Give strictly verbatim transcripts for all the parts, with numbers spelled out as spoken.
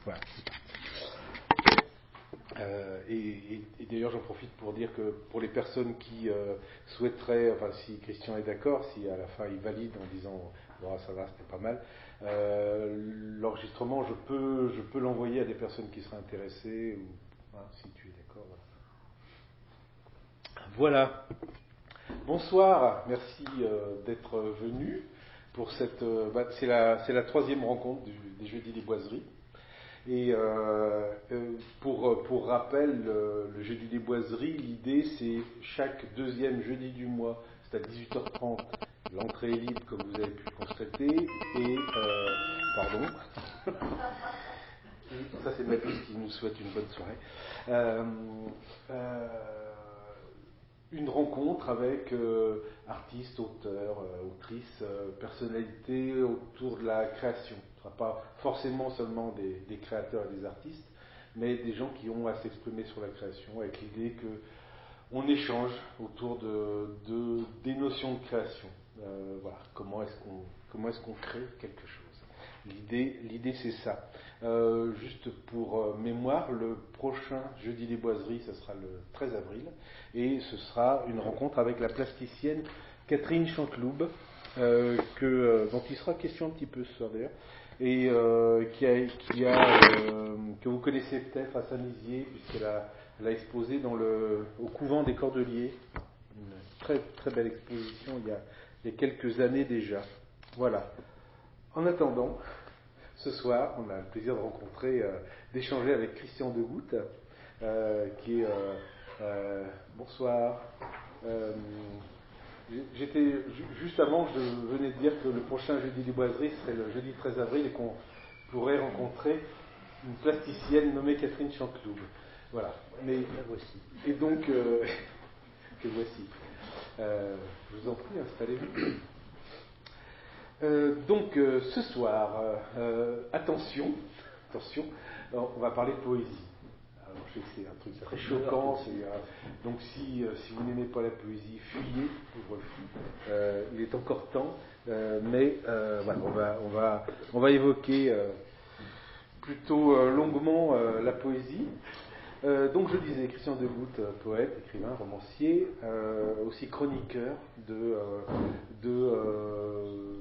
Voilà. Euh, et, et, et d'ailleurs, j'en profite pour dire que pour les personnes qui euh, souhaiteraient, enfin, si Christian est d'accord, si à la fin il valide en disant bon, ça va, c'était pas mal, euh, l'enregistrement, je peux, je peux l'envoyer à des personnes qui seraient intéressées, ou, hein, si tu es d'accord. Voilà. Voilà. Bonsoir, merci euh, d'être venu pour cette. Euh, bah, c'est la, c'est la troisième rencontre du, des Jeudis des Boiseries. Et euh, pour, pour rappel, le, le jeudi des boiseries, l'idée c'est chaque deuxième jeudi du mois, c'est à dix-huit heures trente, l'entrée est libre comme vous avez pu le constater, et euh, pardon, et ça c'est ma fille qui nous souhaite une bonne soirée, euh, euh, une rencontre avec euh, artistes, auteurs, euh, autrices, euh, personnalités autour de la création. Ce ne sera pas forcément seulement des, des créateurs et des artistes, mais des gens qui ont à s'exprimer sur la création, avec l'idée qu'on échange autour de, de, des notions de création. Euh, voilà, comment est-ce qu'on, comment est-ce qu'on crée quelque chose. L'idée, l'idée c'est ça. Euh, juste pour euh, mémoire, le prochain jeudi des boiseries, ce sera le treize avril, et ce sera une rencontre avec la plasticienne Catherine Chanteloube, euh, que, euh, dont il sera question un petit peu ce soir d'ailleurs, et euh, qui a, qui a euh, que vous connaissez peut-être à Saint-Nizier, puisqu'elle a, elle a exposé dans le, au couvent des Cordeliers, une très très belle exposition il y a, il y a quelques années déjà. Voilà. En attendant, ce soir, on a le plaisir de rencontrer, euh, d'échanger avec Christian Degoutte, euh, qui est... Euh, euh, bonsoir. Euh, j'étais, juste avant, je venais de dire que le prochain jeudi des boiseries serait le jeudi treize avril et qu'on pourrait rencontrer une plasticienne nommée Catherine Chanteloube. Voilà. Mais la voici. Et donc, euh, que voici. Euh, je vous en prie, installez-vous. Euh, donc euh, ce soir, euh, attention, attention, on va parler de poésie. Alors, je sais que c'est un truc très choquant, c'est, euh, donc si, euh, si vous n'aimez pas la poésie, fuyez, pauvre fou. Euh, il est encore temps, euh, mais euh, voilà, on va, on va, on va évoquer euh, plutôt euh, longuement euh, la poésie. Euh, donc je disais, Christian Degoutte, poète, écrivain, romancier, euh, aussi chroniqueur de, euh, de, euh,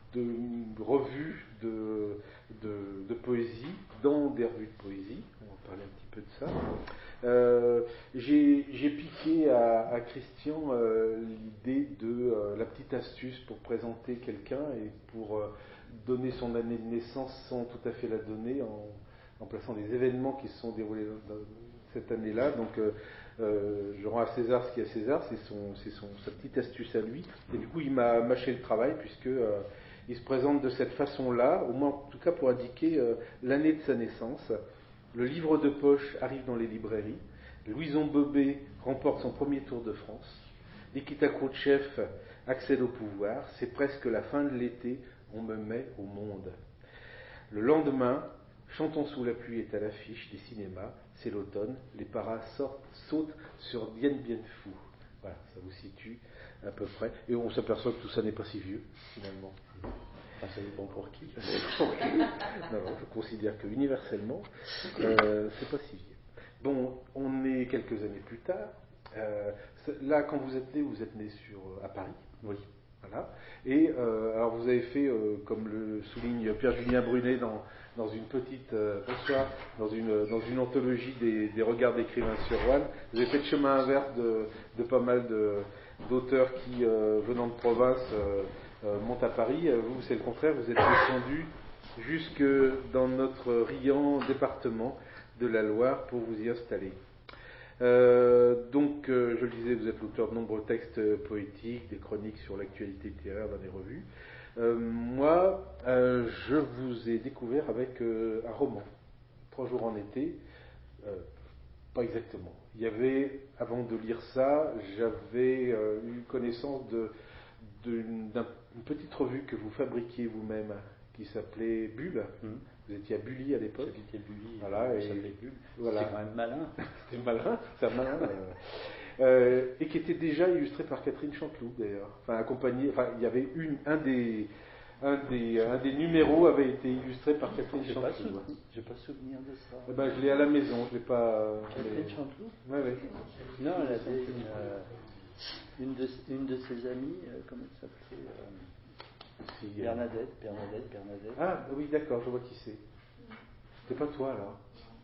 de revues de, de, de poésie, dans des revues de poésie, on va parler un petit peu de ça. Euh, j'ai, j'ai piqué à, à Christian euh, l'idée de euh, la petite astuce pour présenter quelqu'un et pour euh, donner son année de naissance sans tout à fait la donner en, en plaçant des événements qui se sont déroulés dans, dans cette année-là. Donc euh, euh, je rends à César ce qui est à César, c'est, son, c'est son, sa petite astuce à lui. Et du coup il m'a mâché le travail puisque euh, il se présente de cette façon-là, au moins en tout cas pour indiquer euh, l'année de sa naissance. Le livre de poche arrive dans les librairies. Louison Bobet remporte son premier Tour de France. Nikita Khrouchtchev accède au pouvoir. C'est presque la fin de l'été. On me met au monde. Le lendemain, Chantons sous la pluie est à l'affiche des cinémas. C'est l'automne. Les paras sortent, sautent sur Dien Bien Phu. Voilà, ça vous situe à peu près. Et on s'aperçoit que tout ça n'est pas si vieux, finalement. Enfin, ça dépend pour qui. Pour qui. Non, non, je considère que universellement, euh, c'est pas si vieux. Bon, on est quelques années plus tard. Euh, là, quand vous êtes né, vous êtes né sur, à Paris. Oui. Voilà. Et euh, alors, vous avez fait, euh, comme le souligne Pierre-Julien Brunet dans, dans une petite, euh, bonsoir, dans une, dans une anthologie des, des regards d'écrivains sur Rouen, vous avez fait le chemin inverse de, de pas mal de, d'auteurs qui, euh, venant de province, euh, euh, montent à Paris. Vous, c'est le contraire, vous êtes descendu jusque dans notre riant département de la Loire pour vous y installer. Euh, donc, euh, je le disais, vous êtes l'auteur de nombreux textes poétiques, des chroniques sur l'actualité littéraire dans les revues. Euh, moi, euh, je vous ai découvert avec euh, un roman, Trois jours en été. Euh, pas exactement. Il y avait, avant de lire ça, j'avais euh, eu connaissance de, d'une, d'une petite revue que vous fabriquiez vous-même, qui s'appelait Bulle. Mmh. Vous étiez à Bully à l'époque. J'habitais Bully, voilà, et et ça s'appelait Bulle. Voilà. C'était quand même malin. C'était malin, c'est malin. euh, euh, et qui était déjà illustré par Catherine Chanteloube d'ailleurs. Enfin, accompagné. Enfin, il y avait une, un des, un des, un des numéros avait été illustré par Catherine J'ai Chanteloup. pas, souvenir, j'ai pas souvenir de ça. Eh ben, je l'ai à la maison, je l'ai pas. euh, Catherine mais- Chanteloup Ouais, ouais. Non, elle avait une, euh, une, de, une de ses amies, euh, comment elle s'appelait euh, Si, euh, Bernadette, Bernadette, Bernadette, Ah, oui, d'accord, je vois qui c'est. C'était pas toi, alors.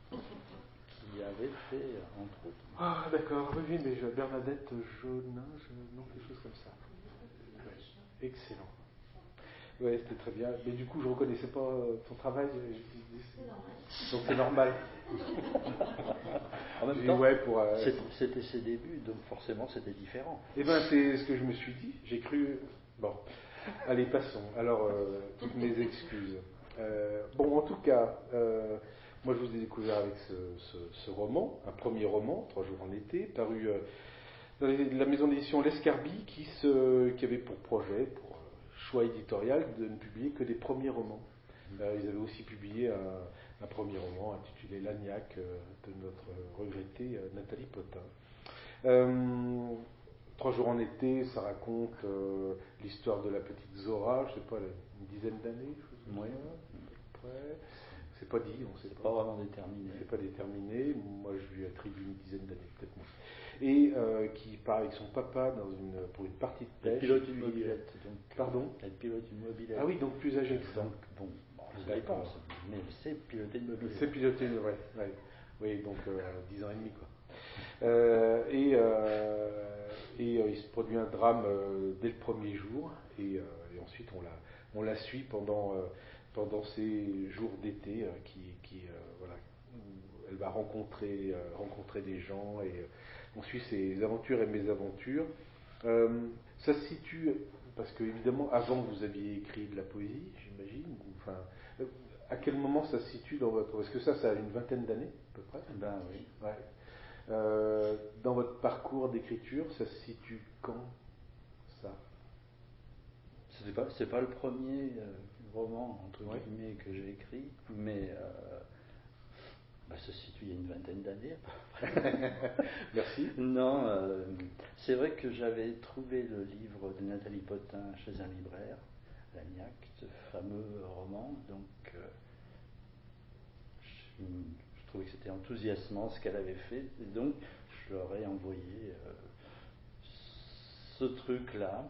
qui avait fait, euh, entre autres. Ah, d'accord, oui, oui, mais je- Bernadette Jaunin, je... non, quelque chose comme ça. Ouais. Excellent. Ouais, c'était très bien. Mais du coup, je reconnaissais pas euh, ton travail. je- je- Donc c'est normal. En même J'ai- temps, ouais, pour, euh, c'était, c'était ses débuts, donc forcément c'était différent. Eh bien, c'est ce que je me suis dit. J'ai cru. Bon, allez, passons. Alors, euh, toutes mes excuses. Euh, bon, en tout cas, euh, moi, je vous ai découvert avec ce, ce, ce roman, un premier roman, Trois jours en été, paru euh, dans les- la maison d'édition L'Escarbie, qui, se, qui avait pour projet, pour euh, choix éditorial, de ne publier que des premiers romans. Euh, ils avaient aussi publié un, un premier roman intitulé L'Agnac, euh, de notre regrettée euh, Nathalie Potin. Euh, Trois jours en été, ça raconte euh, l'histoire de la petite Zora, je sais pas, elle a une dizaine d'années, je sais Oui. pas. Ouais. C'est pas dit, on sait C'est pas. pas vraiment déterminé. C'est pas déterminé. Moi, je lui attribue une dizaine d'années, peut-être moins. Et euh, qui part avec son papa dans une, pour une partie de Elle pêche. pilote et une puis, mobilette. Donc, Pardon Elle pilote une mobilette. Ah oui, donc plus âgé que ça. Donc, bon, bon ça D'accord. dépend, mais elle sait piloter une mobilette. C'est piloté, ouais, ouais. Oui, donc euh, dix ans et demi, quoi. Euh, et euh, et euh, il se produit un drame euh, dès le premier jour, et, euh, et ensuite on la, on la suit pendant, euh, pendant ces jours d'été euh, qui, qui euh, voilà, où elle va rencontrer, euh, rencontrer des gens, et euh, on suit ses aventures et mésaventures. Euh, ça se situe, parce que évidemment, avant vous aviez écrit de la poésie, j'imagine, ou, enfin, euh, à quel moment ça se situe dans votre... Parce que ça, ça a une vingtaine d'années, à peu près. Ben oui. Ouais. Euh, dans votre parcours d'écriture, ça se situe quand, ça? C'est pas, c'est pas le premier euh, roman, entre Ouais. guillemets, que j'ai écrit, mais euh, bah, ça se situe il y a une vingtaine d'années. à peu près. Merci. Non, euh, c'est vrai que j'avais trouvé le livre de Nathalie Potin chez un libraire, L'Agnac, ce fameux roman, donc euh, je, je trouvais que c'était enthousiasmant ce qu'elle avait fait, et donc je leur ai envoyé euh, ce truc-là.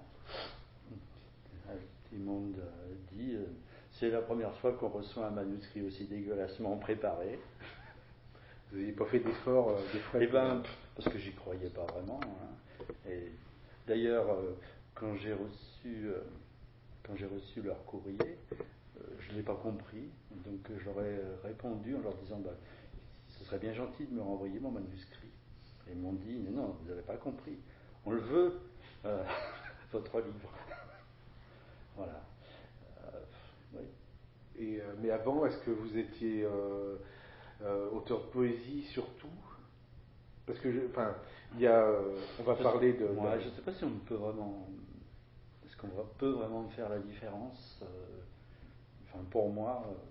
Ils m'ont euh, dit, euh, c'est la première fois qu'on reçoit un manuscrit aussi dégueulassement préparé. Vous n'avez pas fait d'effort, euh, des frais? Eh ben, parce que j'y croyais pas vraiment. Hein. Et d'ailleurs, euh, quand j'ai reçu, euh, quand j'ai reçu leur courrier, euh, je l'ai pas compris. Donc euh, je leur ai répondu en leur disant, bah, ce serait bien gentil de me renvoyer mon manuscrit. Et ils m'ont dit, mais non, vous n'avez pas compris. On le veut, euh, votre livre. Voilà. Euh, oui. Et, euh, mais avant, est-ce que vous étiez euh, euh, auteur de poésie surtout? Parce que, je, enfin, il y a, euh, on va Je parler sais, de. moi, de... je ne sais pas si on peut vraiment, est-ce qu'on va- peut vraiment faire la différence. euh, enfin, pour moi, euh,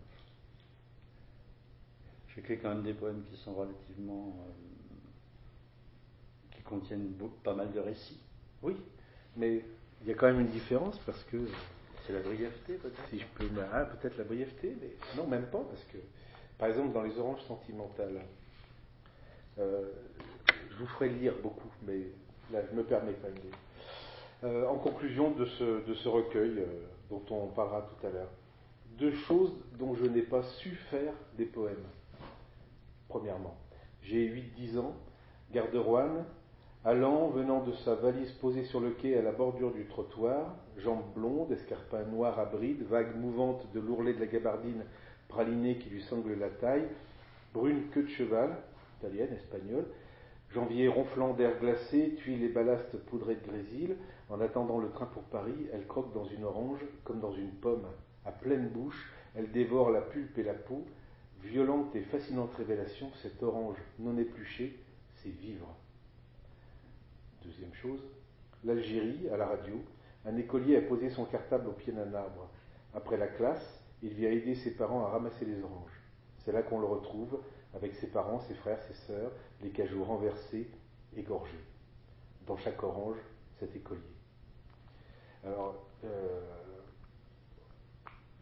j'écris quand même des poèmes qui sont relativement, euh, qui contiennent beaucoup, pas mal de récits. Oui, mais il y a quand même une différence parce que. C'est la brièveté, peut-être. Si je peux, ah, peut-être la brièveté, mais non, même pas, parce que, par exemple, dans Les Oranges Sentimentales, euh, je vous ferai lire beaucoup, mais là, je me permets quand même de lire. Euh, en conclusion de ce, de ce recueil, euh, dont on parlera tout à l'heure, deux choses dont je n'ai pas su faire des poèmes. Premièrement, j'ai huit dix ans, gare de Roanne, allant, venant de sa valise posée sur le quai à la bordure du trottoir, jambes blondes, escarpins noirs à brides, vague mouvante de l'ourlet de la gabardine pralinée qui lui sangle la taille, brune queue de cheval, italienne, espagnole, janvier ronflant d'air glacé, tuiles et ballastes poudrées de grésil, en attendant le train pour Paris, elle croque dans une orange comme dans une pomme, à pleine bouche, elle dévore la pulpe et la peau, violente et fascinante révélation, cette orange non épluchée, c'est vivre. Deuxième chose, l'Algérie, à la radio, un écolier a posé son cartable au pied d'un arbre. Après la classe, il vient aider ses parents à ramasser les oranges. C'est là qu'on le retrouve, avec ses parents, ses frères, ses sœurs, les cajoux renversés, égorgés. Dans chaque orange, cet écolier. Alors, euh,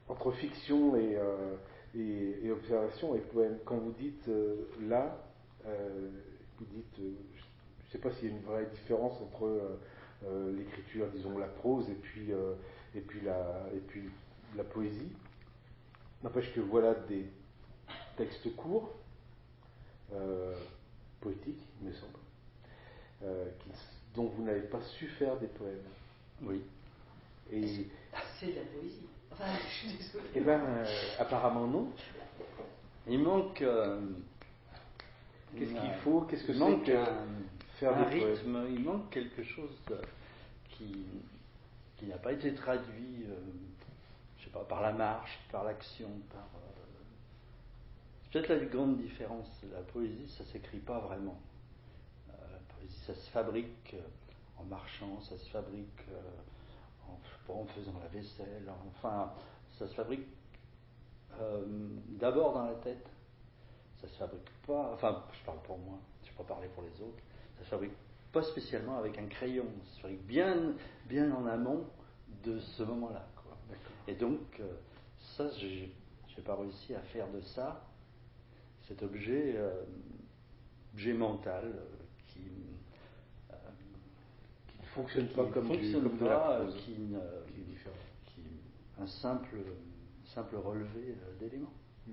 entre fiction et, euh, et, et observation et poème. Quand vous dites euh, là, euh, vous dites, euh, je ne sais pas s'il y a une vraie différence entre euh, euh, l'écriture, disons la prose, et puis, euh, et puis, la, et puis la poésie. N'empêche que voilà des textes courts, euh, poétiques, il me semble, euh, qui, dont vous n'avez pas su faire des poèmes. Oui. Et c'est de la poésie. Enfin, je suis désolée. Eh bien, euh, apparemment non. Il manque. Euh, Qu'est-ce une, qu'il faut Qu'est-ce que il c'est manque que un, faire un des rythme, poèmes? il manque quelque chose de, qui, qui n'a pas été traduit, euh, je sais pas, par la marche, par l'action, par. Euh, c'est peut-être la grande différence. La poésie, ça s'écrit pas vraiment. Euh, la poésie, ça se fabrique euh, en marchant, ça se fabrique euh, en, je sais pas, en faisant la vaisselle, enfin, ça se fabrique euh, d'abord dans la tête. Ça se fabrique pas, enfin, je parle pour moi, je ne vais pas parler pour les autres, ça se fabrique pas spécialement avec un crayon, ça se fabrique bien, bien en amont de ce moment-là, quoi. Et donc, euh, ça, je n'ai pas réussi à faire de ça cet objet, euh, objet mental euh, qui euh, qui ne fonctionne qui pas comme, fonctionne du, comme de pas, la prose, qui, ne, qui est différent. Qui, un simple, simple relevé d'éléments. Mmh.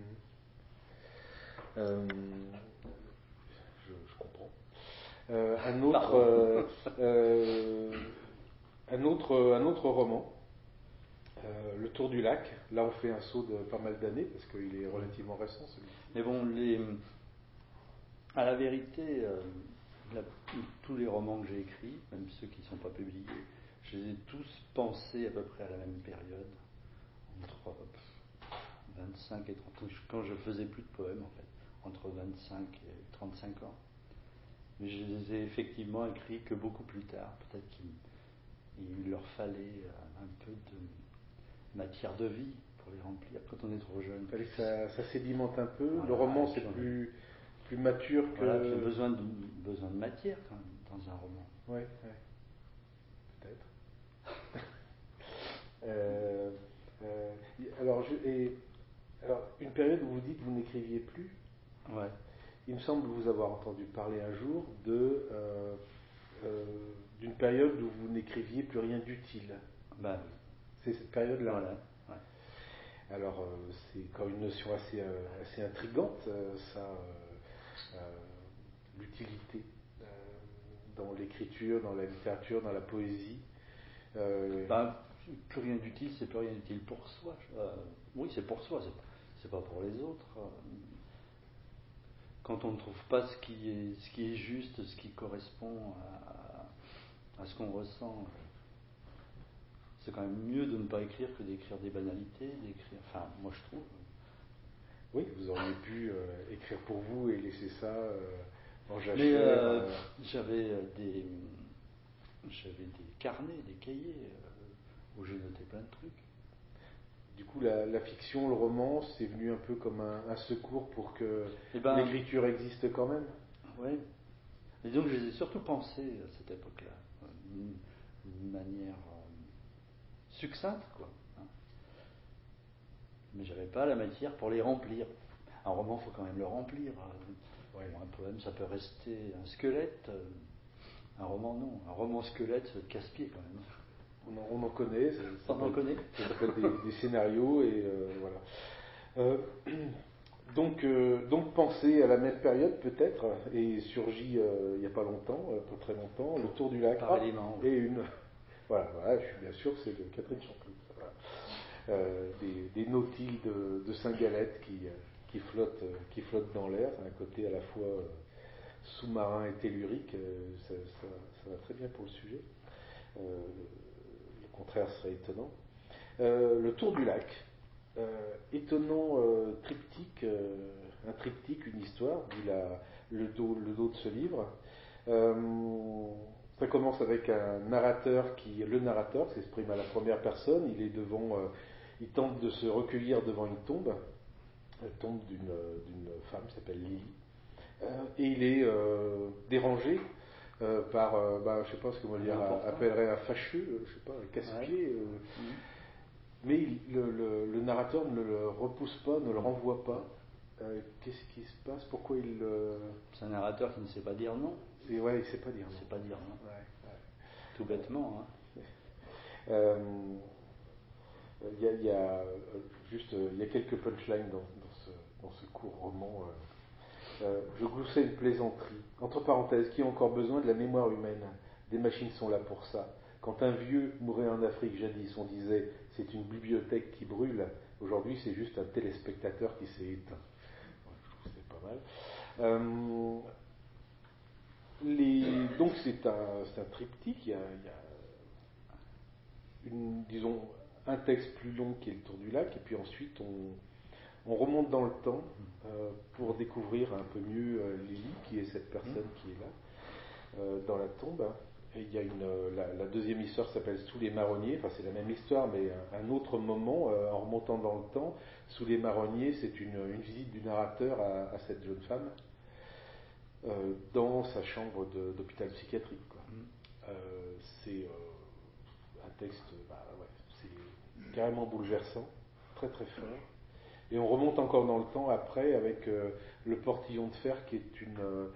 Euh, je, je comprends. Euh, un autre, euh, euh, un autre, un autre roman, euh, Le Tour du Lac. Là, on fait un saut de pas mal d'années parce qu'il est relativement récent, celui-ci. Mais bon, les, à la vérité, euh, la, tous les romans que j'ai écrits, même ceux qui ne sont pas publiés, je les ai tous pensés à peu près à la même période, entre vingt-cinq et trente, quand je faisais plus de poèmes en fait, entre vingt-cinq et trente-cinq ans. Mais je les ai effectivement écrits que beaucoup plus tard. Peut-être qu'il il leur fallait un peu de matière de vie pour les remplir quand on est trop jeune. Il fallait que ça, ça sédimente un peu. Voilà, le roman, c'est on plus, plus mature que... Voilà, il y a besoin de, besoin de matière quand même, dans un roman. Oui, ouais. Peut-être. euh, euh, alors, je, et, alors, une période où vous dites que vous n'écriviez plus. Ouais. Il me semble vous avoir entendu parler un jour de, euh, euh, d'une période où vous n'écriviez plus rien d'utile. Ben, c'est cette période-là. Voilà. Ouais. Alors, euh, c'est quand même une notion assez, euh, assez intrigante, euh, ça, euh, euh, l'utilité euh, dans l'écriture, dans la littérature, dans la poésie. Euh, Ben, plus rien d'utile, c'est plus rien d'utile pour soi. Euh, oui, c'est pour soi, c'est, c'est pas pour les autres. Quand on ne trouve pas ce qui est, ce qui est juste, ce qui correspond à, à ce qu'on ressent, c'est quand même mieux de ne pas écrire que d'écrire des banalités, d'écrire. Enfin, moi je trouve. Oui, vous auriez pu euh, écrire pour vous et laisser ça euh, en jachère. Mais euh, euh... j'avais des, j'avais des carnets, des cahiers euh, où j'ai noté plein de trucs. Du coup, la, la fiction, le roman, c'est venu un peu comme un, un secours pour que eh ben, l'écriture existe quand même. Oui. Et donc, je les ai surtout pensés à cette époque-là, d'une, d'une manière euh, succincte, quoi. Hein. Mais j'avais pas la matière pour les remplir. Un roman, il faut quand même le remplir. Ouais, un poème, ça peut rester un squelette. Un roman, non. Un roman squelette, c'est casse-pied quand même. On en, on en connaît. Ça, ça on en connaît. Ça s'appelle des, des scénarios et euh, voilà. Euh, donc, euh, donc, pensez à la même période peut-être, et surgit euh, il n'y a pas longtemps, euh, pas très longtemps, Le Tour du Lac. Par Ah, élément. Et une. Voilà, voilà, je suis bien sûr, c'est de Catherine Champly. Voilà. Euh, des, des nautiles de, de Saint-Galette qui, qui, flottent, qui flottent dans l'air, un côté à la fois euh, sous-marin et tellurique, euh, ça, ça, ça va très bien pour le sujet. Euh, le contraire serait étonnant. Euh, le Tour du Lac, euh, étonnant euh, triptyque, euh, un triptyque, une histoire, dit la, le, dos, le dos de ce livre. Euh, ça commence avec un narrateur qui, le narrateur s'exprime à la première personne. Il est devant, euh, il tente de se recueillir devant une tombe, la tombe d'une, d'une femme qui s'appelle Lily, euh, et il est euh, dérangé euh, par, euh, bah, je sais pas ce que Molière appellerait un fâcheux, je sais pas, un casse-pied. Euh, mmh. mais il, le, le, le narrateur ne le repousse pas, ne le renvoie pas. Euh, qu'est-ce qui se passe? Pourquoi il... Euh... C'est un narrateur qui ne sait pas dire non. C'est, ouais, il ne sait pas dire non. Il ne sait pas dire non. Ouais, ouais. Tout bêtement. Hein. Euh, il y a, il y a juste, il y a quelques punchlines dans, dans, ce, dans ce court roman. Euh, euh, je gloussais une plaisanterie. Entre parenthèses, qui a encore besoin de la mémoire humaine? Des machines sont là pour ça. Quand un vieux mourait en Afrique jadis, on disait c'est une bibliothèque qui brûle. Aujourd'hui, c'est juste un téléspectateur qui s'est éteint. Ouais, je trouve que c'est pas mal. Euh, les, donc c'est un, c'est un triptyque. Il y a, il y a une, disons, un texte plus long qui est le Tour du lac, et puis ensuite on, on remonte dans le temps euh, pour découvrir un peu mieux euh, Lily, qui est cette personne qui est là, euh, dans la tombe. Et il y a une, la, la deuxième histoire s'appelle Sous les marronniers, enfin c'est la même histoire, mais un, un autre moment, euh, en remontant dans le temps. Sous les marronniers, c'est une, une visite du narrateur à, à cette jeune femme, euh, dans sa chambre de, d'hôpital psychiatrique. Quoi. Euh, c'est euh, un texte, bah, ouais, c'est carrément bouleversant, très très fort. Et on remonte encore dans le temps après avec euh, le portillon de fer, qui est une, euh,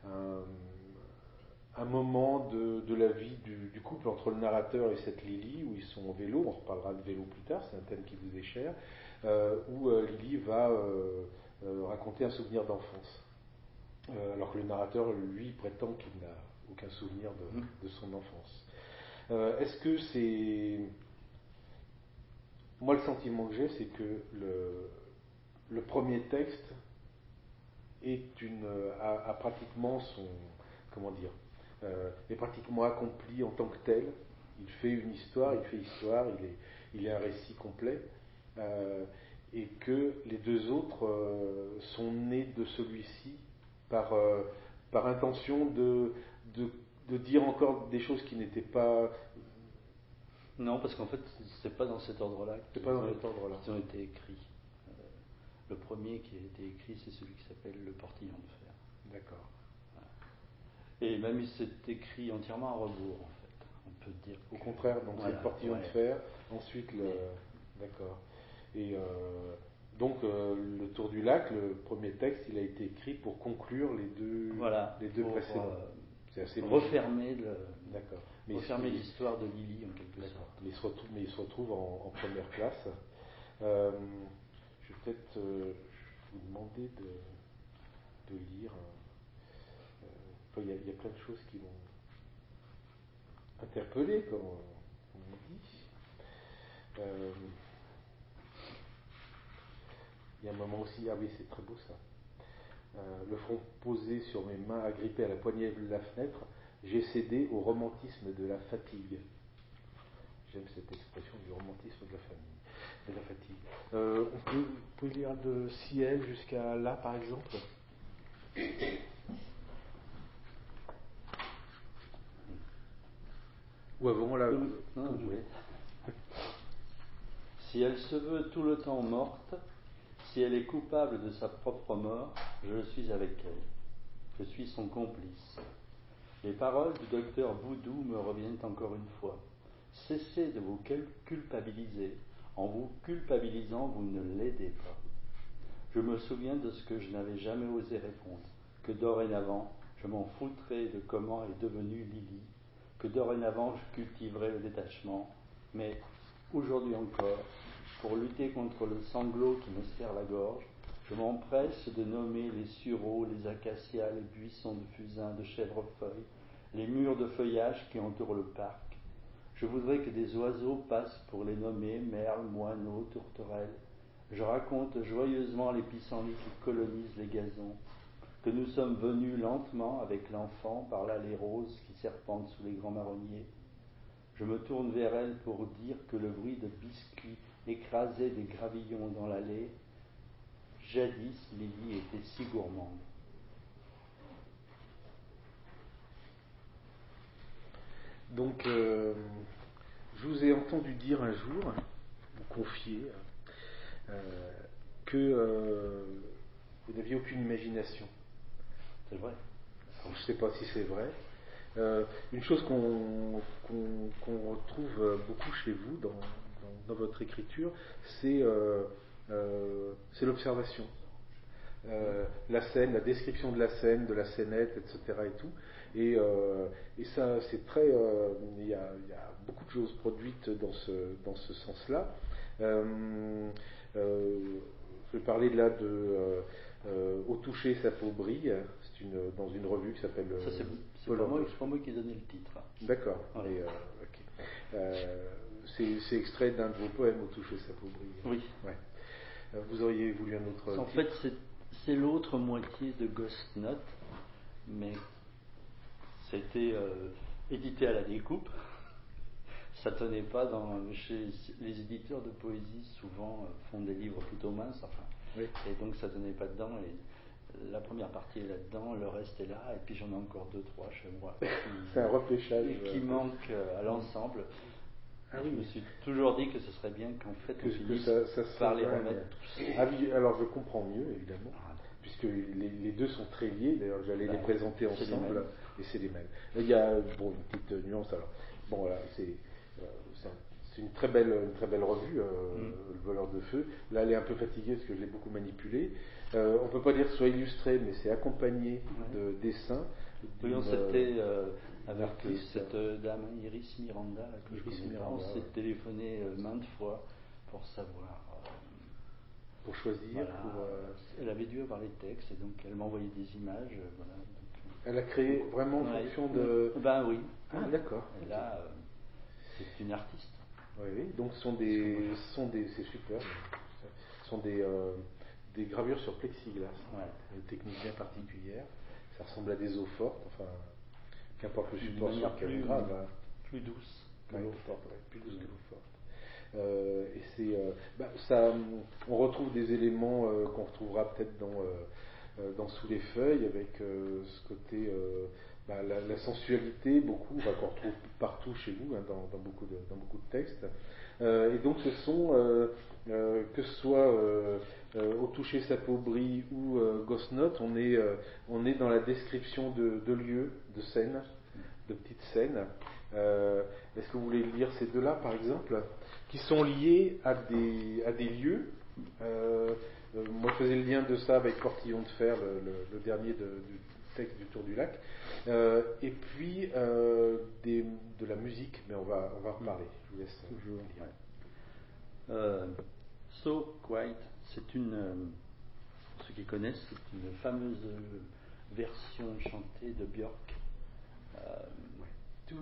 un, un moment de, de la vie du, du couple entre le narrateur et cette Lily, où ils sont en vélo. On reparlera de vélo plus tard, c'est un thème qui vous est cher, euh, où euh, Lily va euh, euh, raconter un souvenir d'enfance. Euh, alors que le narrateur, lui, prétend qu'il n'a aucun souvenir de, de son enfance. Euh, est-ce que c'est... Moi, le sentiment que j'ai, c'est que le, le premier texte est une, a, a pratiquement son... Comment dire euh, est pratiquement accompli en tant que tel. Il fait une histoire, il fait histoire, il est, il est un récit complet. Euh, et que les deux autres euh, sont nés de celui-ci par, euh, par intention de, de, de dire encore des choses qui n'étaient pas... Non, parce qu'en fait, c'est pas dans cet ordre-là c'est pas dans cet ordre-là. qu'ils ont été écrits. Euh, le premier qui a été écrit, c'est celui qui s'appelle Le Portillon de fer. D'accord. Voilà. Et même c'est écrit entièrement à rebours, en fait. On peut dire. Au contraire, donc voilà, c'est Le Portillon ouais. de fer, ensuite le... Mais... D'accord. Et euh, donc euh, le Tour du lac, le premier texte, il a été écrit pour conclure les deux, voilà, les deux pour, précédents. Euh, c'est assez refermer, le, D'accord. Mais refermer il, l'histoire de Lily en quelque d'accord. sorte. Mais il se retrouve, mais il se retrouve en, en première place. Euh, je vais peut-être euh, vous demander de, de lire. Euh, enfin, il, y a, il y a plein de choses qui m'ont interpellé, comme on, on dit. Euh, il y a un moment aussi, ah oui, c'est très beau ça. Euh, le front posé sur mes mains, agrippé à la poignée de la fenêtre, j'ai cédé au romantisme de la fatigue. J'aime cette expression du romantisme de la famille, de la fatigue. Euh, on peut, on peut lire de ciel jusqu'à là, par exemple. Ou avant là. Non, non, oui. Si elle se veut tout le temps morte, si elle est coupable de sa propre mort, je suis avec elle. Je suis son complice. Les paroles du docteur Boudou me reviennent encore une fois. Cessez de vous culpabiliser. En vous culpabilisant, vous ne l'aidez pas. Je me souviens de ce que je n'avais jamais osé répondre, que dorénavant, je m'en foutrais de comment est devenue Lily, que dorénavant, je cultiverais le détachement, mais aujourd'hui encore, pour lutter contre le sanglot qui me serre la gorge, je m'empresse de nommer les sureaux, les acacias, les buissons de fusain, de chèvrefeuilles, les murs de feuillage qui entourent le parc. Je voudrais que des oiseaux passent pour les nommer merles, moineaux, tourterelles. Je raconte joyeusement les pissenlits qui colonisent les gazons, que nous sommes venus lentement avec l'enfant par l'allée rose qui serpente sous les grands marronniers. Je me tourne vers elle pour dire que le bruit de biscuits écrasait des gravillons dans l'allée. Jadis, Lily était si gourmande. Donc, euh, je vous ai entendu dire un jour, vous confier, euh, que euh, vous n'aviez aucune imagination. C'est vrai. Alors, je ne sais pas si c'est vrai. Euh, une chose qu'on, qu'on, qu'on retrouve beaucoup chez vous dans, dans, dans votre écriture, c'est, euh, euh, c'est l'observation. Euh, la scène, la description de la scène, de la scénette, et cetera et tout. Et, euh, et ça, c'est très... euh, il y a, il y a beaucoup de choses produites dans ce, dans ce sens-là. Euh, euh, je vais parler là de euh, euh, Au toucher sa peau brille. C'est une, dans une revue qui s'appelle... Ça, c'est, c'est pas, moi, c'est pas moi qui ai donné le titre. D'accord. Voilà. Et, euh, okay. euh, c'est, c'est extrait d'un de vos poèmes, Au toucher sa peau brille. Oui. Ouais. Euh, vous auriez voulu un autre En titre? fait, c'est, c'est l'autre moitié de Ghost Note, mais c'était euh, édité à la découpe. Ça tenait pas dans... Chez les éditeurs de poésie, souvent, euh, font des livres plutôt minces, enfin. Oui. Et donc, ça tenait pas dedans. Et la première partie est là-dedans, le reste est là, et puis j'en ai encore deux, trois chez moi. Qui, c'est un repêchage. Et qui euh, manquent euh, à l'ensemble. Ah, je oui. me suis toujours dit que ce serait bien qu'en fait, que, on finisse que ça, ça par les ouais, remettre mais... tous. Ah oui, alors je comprends mieux, évidemment. Ah. Puisque les, les deux sont très liés, d'ailleurs j'allais Bah, les présenter c'est ensemble, les et c'est les mêmes. Il y a bon, une petite nuance, alors, bon voilà, c'est, euh, c'est, un, c'est une, très belle, une très belle revue, euh, mm. Le voleur de feu. Là elle est un peu fatiguée parce que je l'ai beaucoup manipulée. Euh, on ne peut pas dire que ce soit illustré, mais c'est accompagné ouais. de dessins. Oui, on s'était, euh, avec cette euh, dame Iris Miranda, là, que Iris je connais Miranda, pas, on s'est ouais. téléphoné euh, maintes fois pour savoir... Pour choisir. Voilà, pour, euh... Elle avait dû avoir les textes et donc elle m'a envoyé des images. Euh, voilà, donc, elle a créé donc, vraiment en ouais, fonction de. Ben oui. Ah d'accord. Et là, euh, c'est une artiste. Oui, oui. Donc ce sont des, ce sont des, c'est super. Ce sont des, euh, des gravures sur plexiglas. Ouais. Une technique bien particulière. Ça ressemble à des eaux fortes. Enfin, qu'importe le support sur lequel on grave. Hein. Plus douce que ouais, l'eau forte. Ouais, plus douce que l'eau forte. Euh, et c'est, euh, bah, ça, on retrouve des éléments euh, qu'on retrouvera peut-être dans, euh, dans Sous les feuilles, avec euh, ce côté, euh, bah, la, la sensualité, beaucoup, bah, qu'on retrouve partout chez vous, hein, dans, dans, beaucoup de, dans beaucoup de textes. Euh, et donc ce sont, euh, euh, que ce soit euh, euh, Au toucher sa peau brille ou euh, Ghost Note, on est, euh, on est dans la description de, de lieux, de scènes, de petites scènes. Euh, est-ce que vous voulez lire ces deux-là, par exemple, qui sont liés à des, à des lieux. Euh, euh, moi, je faisais le lien de ça avec Portillon de fer, le, le, le dernier de, du texte du Tour du Lac. Euh, et puis, euh, des, de la musique, mais on va, on va en reparler. Je vous laisse toujours lire. Ouais. Euh, So Quiet, c'est une, euh, pour ceux qui connaissent, c'est une fameuse version chantée de Björk. Euh, ouais.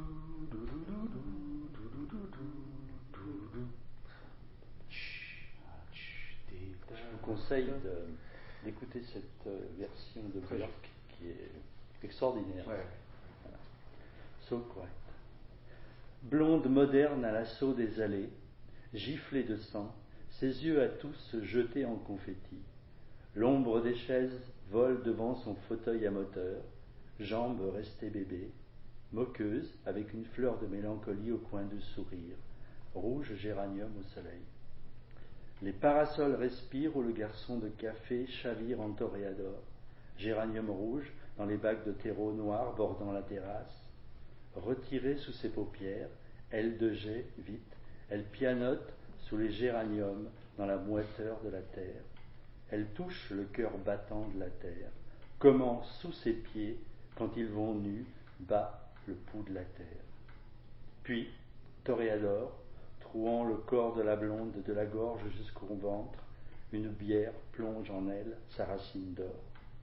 Je vous conseille de, d'écouter cette version de Björk qui est extraordinaire. Ouais. Voilà. So Quiet. Blonde moderne à l'assaut des allées, giflée de sang, ses yeux à tous jetés en confetti. L'ombre des chaises vole devant son fauteuil à moteur, jambes restées bébés, moqueuse avec une fleur de mélancolie au coin du sourire, rouge géranium au soleil. Les parasols respirent où le garçon de café chavire en toréador, géranium rouge dans les bacs de terreau noir bordant la terrasse. Retirée sous ses paupières, aile de jet, vite, elle pianote sous les géraniums dans la moiteur de la terre. Elle touche le cœur battant de la terre. Comment, sous ses pieds, quand ils vont nus, bat le pouls de la terre. Puis, toréador, trouant le corps de la blonde de la gorge jusqu'au ventre, une bière plonge en elle sa racine d'or.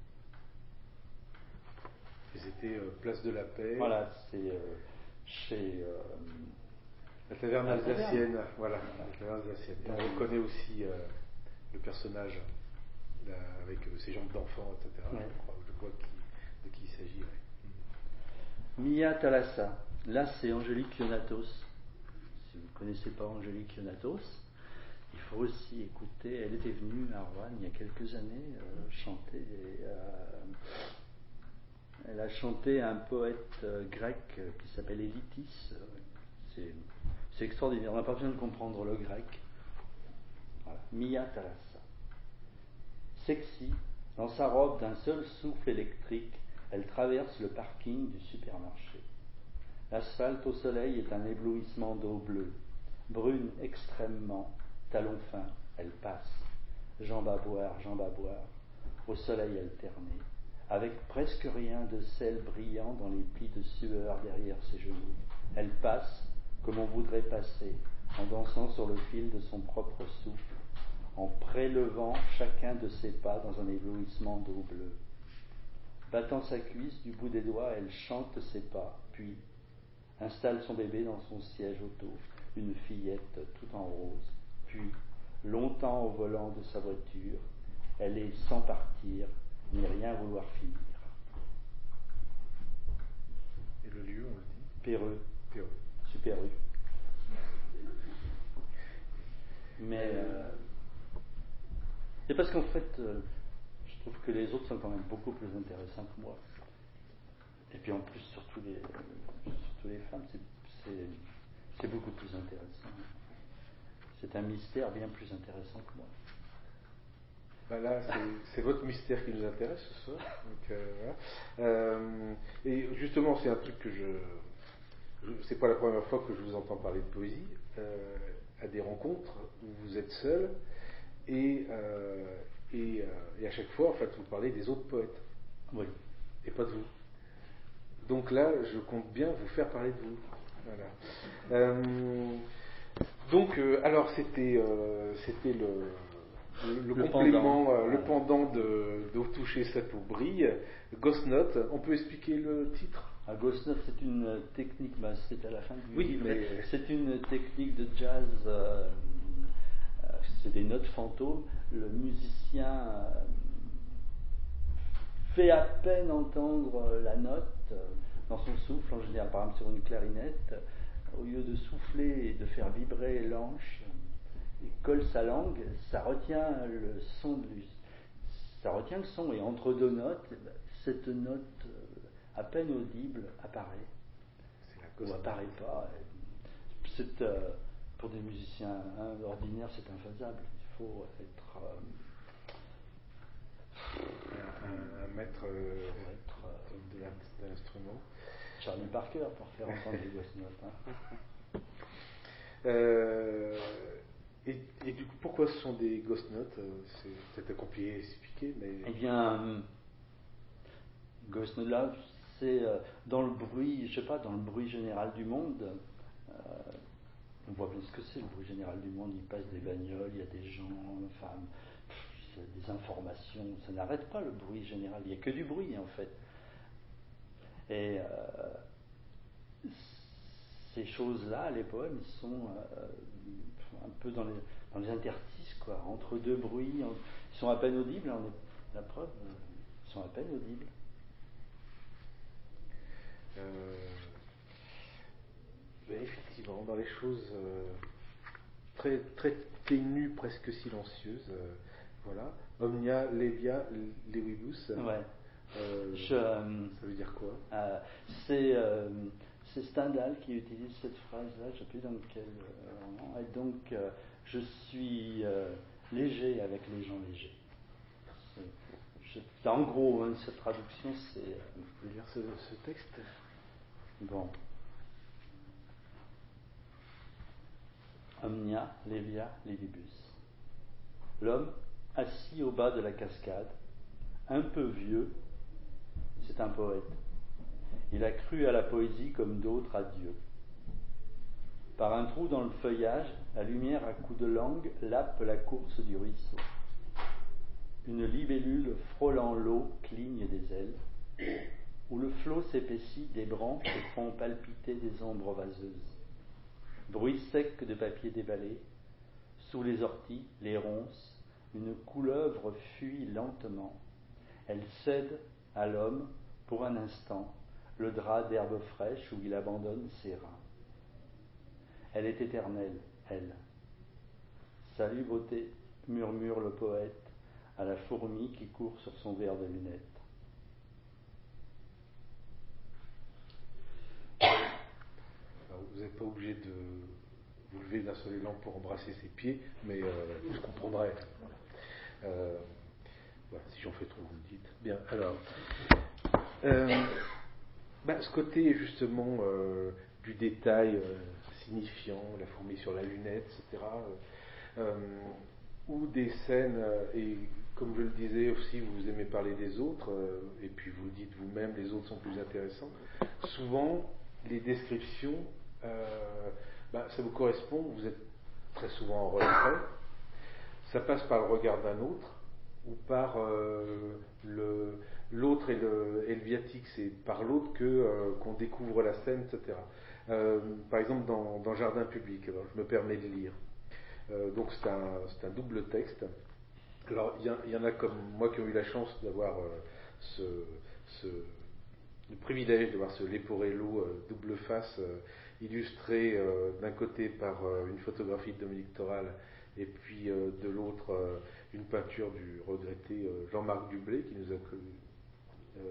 Et c'était euh, Place de la Paix. Voilà, c'est euh, chez... Euh, la taverne alsacienne. Voilà, la taverne alsacienne. Et on reconnaît aussi euh, le personnage là, avec euh, ses jambes d'enfant, et cetera. Ouais. Je crois, je vois qui, de qui il s'agit. Ouais. Mia Thalassa. Là, c'est Angélique Ionatos. Si vous ne connaissez pas Angélique Ionatos, il faut aussi écouter. Elle était venue à Rouen il y a quelques années euh, chanter. Et, euh, elle a chanté un poète euh, grec euh, qui s'appelle Élytis. C'est, c'est extraordinaire. On n'a pas besoin de comprendre le grec. Voilà. Mia Thalassa. Sexy, dans sa robe d'un seul souffle électrique, elle traverse le parking du supermarché. L'asphalte au soleil est un éblouissement d'eau bleue. brune extrêmement, talons fins, elle passe, jambes à boire, jambes à boire, au soleil alterné, avec presque rien de sel brillant dans les plis de sueur derrière ses genoux. Elle passe comme on voudrait passer, en dansant sur le fil de son propre souffle, en prélevant chacun de ses pas dans un éblouissement d'eau bleue. Battant sa cuisse du bout des doigts, elle chante ses pas, puis installe son bébé dans son siège auto, une fillette tout en rose, puis, longtemps au volant de sa voiture, elle est sans partir, ni rien vouloir finir. Et le lieu, on le dit Péreux. Péreux. Super rue. Mais euh, c'est parce qu'en fait, euh, je trouve que les autres sont quand même beaucoup plus intéressants que moi. Et puis en plus, surtout les, euh, surtout les femmes, c'est, c'est, c'est beaucoup plus intéressant. C'est un mystère bien plus intéressant que moi. Ben là, c'est, c'est votre mystère qui nous intéresse ce soir. Donc, euh, voilà. euh, et justement, c'est un truc que je... je c'est pas la première fois que je vous entends parler de poésie. Euh, à des rencontres où vous êtes seul et, euh, et, euh, et à chaque fois, en fait, vous parlez des autres poètes. Oui. Et pas de vous. Donc là, je compte bien vous faire parler de vous. Voilà. Euh, donc, euh, alors, c'était, euh, c'était le, le, le, le complément, pendant, euh, le pendant de, de toucher cette eau brille, Ghost Note. On peut expliquer le titre? Ah, Ghost Note, c'est une technique, bah, c'est à la fin du oui, livre, mais... c'est une technique de jazz, euh, euh, c'est des notes fantômes. Le musicien euh, fait à peine entendre la note euh, dans son souffle, en général, par exemple sur une clarinette, au lieu de souffler et de faire vibrer l'anche, il colle sa langue, ça retient le son, de, ça retient le son, et entre deux notes, cette note à peine audible apparaît ou apparaît pas. C'est, euh, pour des musiciens hein, ordinaires, c'est infaisable. Il faut être euh, un, un maître, euh, être, euh, de, de, de l'instrument. Charlie Parker pour faire entendre les Ghost Notes. Hein. Euh, et, et du coup, pourquoi ce sont des Ghost Notes? C'est peut-être compliqué à expliquer, mais... Eh bien, Ghost Notes là, c'est euh, dans le bruit, je sais pas, dans le bruit général du monde. Euh, on voit bien ce que c'est le bruit général du monde. Il passe des bagnoles, il y a des gens, femmes, pff, des informations. Ça n'arrête pas le bruit général. Il n'y a que du bruit en fait. Et euh, ces choses-là, les poèmes, ils sont euh, un peu dans les, dans les interstices, quoi, entre deux bruits. En, ils sont à peine audibles. On est, la preuve, euh, ils sont à peine audibles. Euh, ben effectivement, dans les choses euh, très, très ténues, presque silencieuses, euh, voilà. Omnia, Levia, Levibus. Ouais. Euh, Je, euh, ça veut dire quoi? euh, c'est, euh, c'est Stendhal qui utilise cette phrase-là, je ne sais plus dans quel euh, roman. Et donc, euh, je suis euh, léger avec les gens légers. C'est, je, en gros, hein, cette traduction, c'est... Euh, Vous pouvez lire ce, ce texte? Bon. Omnia, Levia, Levibus. L'homme, assis au bas de la cascade, un peu vieux, c'est un poète. Il a cru à la poésie comme d'autres à Dieu. Par un trou dans le feuillage, la lumière à coups de langue lappe la course du ruisseau. Une libellule frôlant l'eau cligne des ailes, où le flot s'épaissit des branches et font palpiter des ombres vaseuses. Bruit sec de papier déballé, sous les orties, les ronces, une couleuvre fuit lentement. Elle cède à l'homme, pour un instant, le drap d'herbe fraîche où il abandonne ses reins. Elle est éternelle, elle. Salut beauté, murmure le poète à la fourmi qui court sur son verre de lunettes. Alors, vous n'êtes pas obligé de vous lever d'un seul élan pour embrasser ses pieds, mais euh, je comprendrai. Voilà. Euh, voilà, si j'en fais trop, vous me dites. Bien, alors... Euh, bah, ce côté justement euh, du détail euh, insignifiant, la fourmi sur la lunette, et cetera. Euh, ou des scènes, euh, et comme je le disais aussi, vous aimez parler des autres, euh, et puis vous le dites vous-même, les autres sont plus intéressants. Souvent, les descriptions, euh, bah, ça vous correspond, vous êtes très souvent en retrait, ça passe par le regard d'un autre, ou par euh, le, l'autre et le, et le viatique, c'est par l'autre que, euh, qu'on découvre la scène, et cetera. Euh, par exemple, dans, dans Jardin public, alors je me permets de lire. Euh, donc c'est un, c'est un double texte. Alors il y, y en a comme moi qui ont eu la chance d'avoir euh, ce, ce, le privilège d'avoir ce Leporello euh, double face euh, illustré euh, d'un côté par euh, une photographie de Dominique Toral et puis euh, de l'autre euh, une peinture du regretté euh, Jean-Marc Dublé qui nous a euh,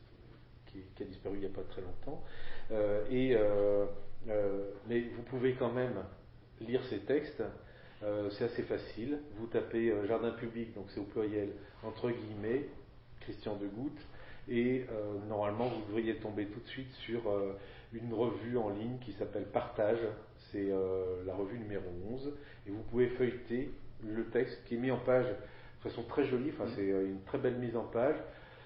qui, qui a disparu il n'y a pas très longtemps. Euh, et, euh, euh, mais vous pouvez quand même lire ces textes, euh, c'est assez facile. Vous tapez euh, Jardin public, donc c'est au pluriel, entre guillemets, Christian Degout, et euh, normalement vous devriez tomber tout de suite sur euh, une revue en ligne qui s'appelle Partage, c'est euh, la revue numéro onze, et vous pouvez feuilleter le texte qui est mis en page de façon très jolie, enfin, c'est une très belle mise en page.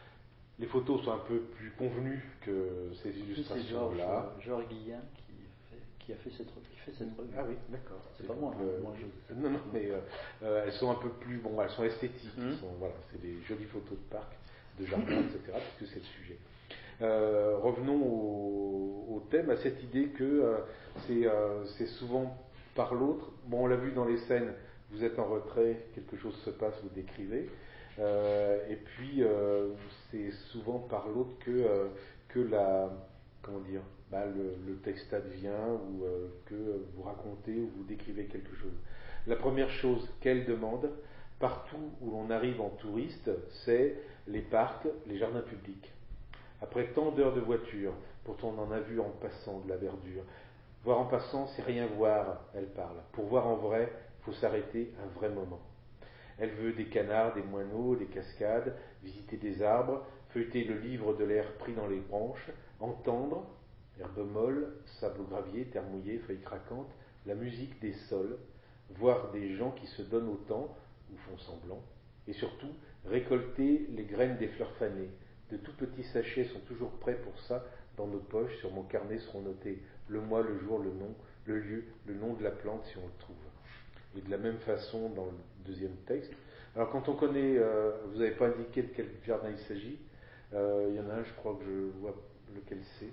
Les photos sont un peu plus convenues que ces illustrations-là. C'est Georges Guillain qui, fait, qui a fait cette revue. Qui fait cette revue. Ah oui, d'accord. C'est, c'est pas moi, euh, moi je... Non, non, mais euh, euh, elles sont un peu plus, bon, elles sont esthétiques. Mmh. Elles sont, voilà, c'est des jolies photos de parc, de jardin, et cetera, puisque c'est le sujet. Euh, revenons au, au thème, à cette idée que euh, c'est, euh, c'est souvent par l'autre. Bon, on l'a vu dans les scènes, vous êtes en retrait, quelque chose se passe, vous décrivez. Euh, et puis euh, c'est souvent par l'autre que, euh, que la, comment dire, bah, le, le texte advient ou euh, que vous racontez ou vous décrivez quelque chose. La première chose qu'elle demande, partout où l'on arrive en touriste, c'est les parcs, les jardins publics. Après tant d'heures de voiture, pourtant on en a vu en passant de la verdure. Voir en passant, c'est rien voir, elle parle. Pour voir en vrai, il faut s'arrêter un vrai moment. Elle veut des canards, des moineaux, des cascades, visiter des arbres, feuilleter le livre de l'air pris dans les branches, entendre, herbe molle, sable au gravier, terre mouillée, feuilles craquantes, la musique des sols, voir des gens qui se donnent autant, ou font semblant, et surtout récolter les graines des fleurs fanées. De tout petits sachets sont toujours prêts pour ça dans nos poches. Sur mon carnet seront notés le mois, le jour, le nom, le lieu, le nom de la plante si on le trouve. Et de la même façon dans le deuxième texte. Alors quand on connaît, euh, vous n'avez pas indiqué de quel jardin il s'agit, euh, il y en a un, je crois que je vois lequel c'est.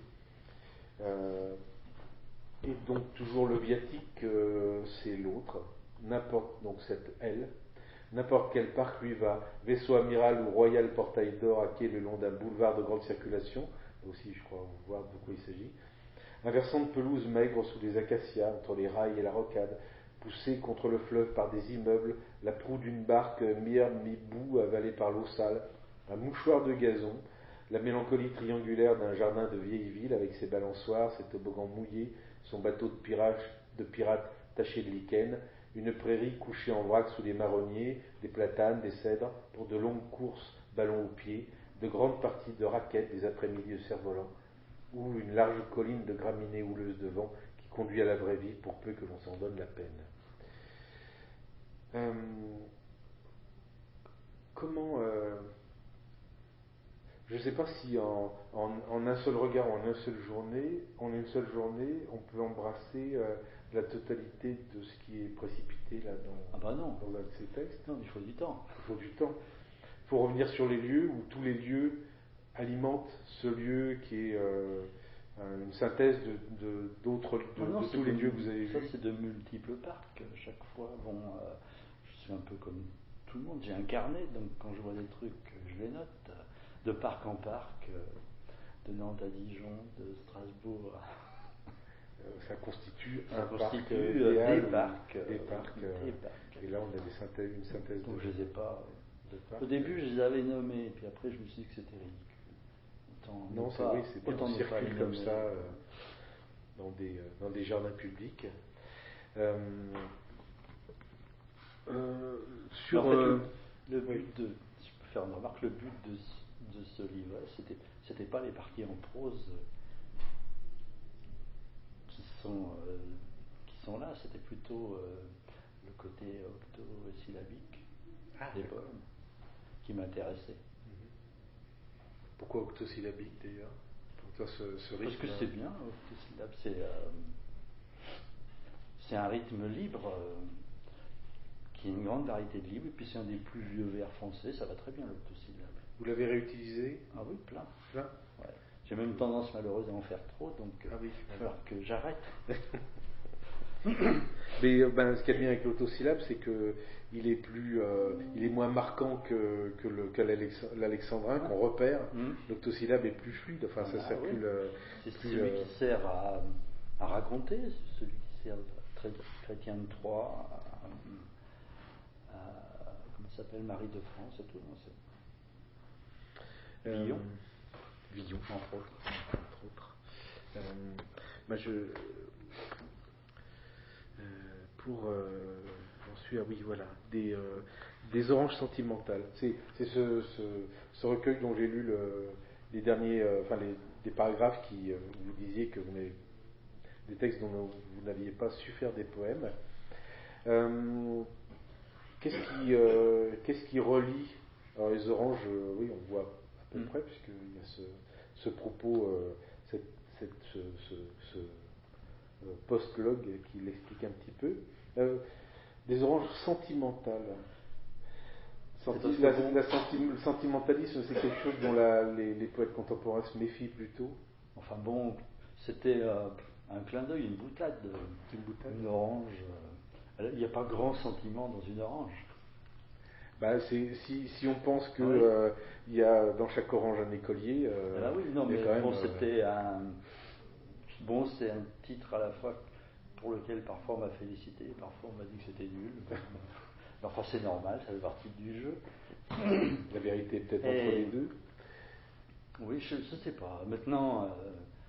Euh, et donc toujours le viatique, euh, c'est l'autre, n'importe, donc cette elle, n'importe quel parc lui va, vaisseau amiral ou royal portail d'or à quai le long d'un boulevard de grande circulation, aussi je crois voir de quoi il s'agit, un versant de pelouse maigre sous les acacias, entre les rails et la rocade, poussé contre le fleuve par des immeubles, la proue d'une barque mi-herbe mi-boue avalée par l'eau sale, un mouchoir de gazon, la mélancolie triangulaire d'un jardin de vieille ville avec ses balançoires, ses toboggans mouillés, son bateau de pirate, de pirate taché de lichen, une prairie couchée en vrac sous des marronniers, des platanes, des cèdres, pour de longues courses, ballons aux pieds, de grandes parties de raquettes, des après-midi de cerf-volant, ou une large colline de graminées houleuses de vent qui conduit à la vraie vie pour peu que l'on s'en donne la peine. Euh, comment... Euh, je ne sais pas si en, en, en un seul regard ou en une seule journée, en une seule journée, on peut embrasser euh, la totalité de ce qui est précipité là dans, ah bah non. dans un de ces textes. Non, il faut du temps. Il faut du temps. Il faut revenir sur les lieux où tous les lieux alimentent ce lieu qui est euh, une synthèse de, de, d'autres, de, ah non, de tous les de, lieux que vous avez ça, vus. Ça, c'est de multiples parcs. Chaque fois, bon, euh, je suis un peu comme tout le monde. J'ai un carnet, donc quand je vois des trucs, je les note. De parc en parc, de Nantes à Dijon, de Strasbourg à... Ça constitue ça un constitue parc euh, idéal, des parcs. Des parcs, des euh, parcs. Et là, on a des synthèses, une synthèse donc de, je les ai pas. de parcs. Au début, je les avais nommés, puis après, je me suis dit que c'était ridicule. Autant non, c'est pas, vrai, c'est bien. autant On ne pas les circule comme nommer. ça euh, dans, des, euh, dans des jardins publics. Euh, euh, sur en fait, euh, le, le but oui. de, si je peux faire une remarque, le but de, de ce livre, c'était, c'était pas les parties en prose qui sont euh, sont là, c'était plutôt euh, le côté octosyllabique Ah, des d'accord. poèmes qui m'intéressait. Pourquoi octosyllabique d'ailleurs? Pour toi, ce, ce rythme. Parce que c'est bien, octosyllabe, c'est, euh, c'est un rythme libre euh, qui a une grande variété de livres, et puis c'est un des plus vieux vers français, ça va très bien l'octosyllabe. Vous l'avez réutilisé? Ah oui, plein. Plein. Ouais. J'ai même tendance malheureuse à en faire trop, donc Ah oui, il va falloir que j'arrête. Mais ben, ce qu'il y a bien avec l'autosyllabe, c'est que il est plus, euh, il est moins marquant que, que, le, que l'alex- l'alexandrin qu'on repère. Mmh. L'autosyllabe est plus fluide, enfin ça Ah, circule. oui. euh, C'est plus, celui euh, qui sert à, à raconter, c'est celui qui sert à Chrétien de Troyes, à, à- comment ça s'appelle, Marie de France et tout. Non, c'est... Villon. Euh, Villon, entre autres. Entre autres. Euh, bah je, euh, pour euh, j'en suis, ah oui, voilà, des, euh, des oranges sentimentales. C'est, c'est ce, ce, ce recueil dont j'ai lu le, les derniers, euh, enfin les, des paragraphes qui euh, vous disiez que vous n'avez, des textes dont vous n'aviez pas su faire des poèmes. Euh, qu'est-ce qui, euh, qu'est-ce qui relie? Alors les oranges, euh, oui, on voit à peu Mm. près, puisqu'il y a ce, ce propos, euh, cette, cette, ce, ce, ce euh, post-log qui l'explique un petit peu. Euh, des oranges sentimentales. Senti- la, bon. la senti- le sentimentalisme, c'est quelque chose dont la, les, les poètes contemporains se méfient plutôt. Enfin bon, c'était euh, un clin d'œil, une boutade. Une boutade. Une orange. euh, Il n'y a pas grand sentiment dans une orange. Bah, c'est, si, si on pense qu'il Oui. euh, y a dans chaque orange un écolier, euh, Ah bah oui, non, il y a mais quand même, bon, euh, c'était un. Bon, c'est un titre à la fois pour lequel parfois on m'a félicité, parfois on m'a dit que c'était nul. Mais enfin, c'est normal, ça fait partie du jeu. la vérité est peut-être Et- entre les deux. Oui, je ne sais pas. Maintenant, euh,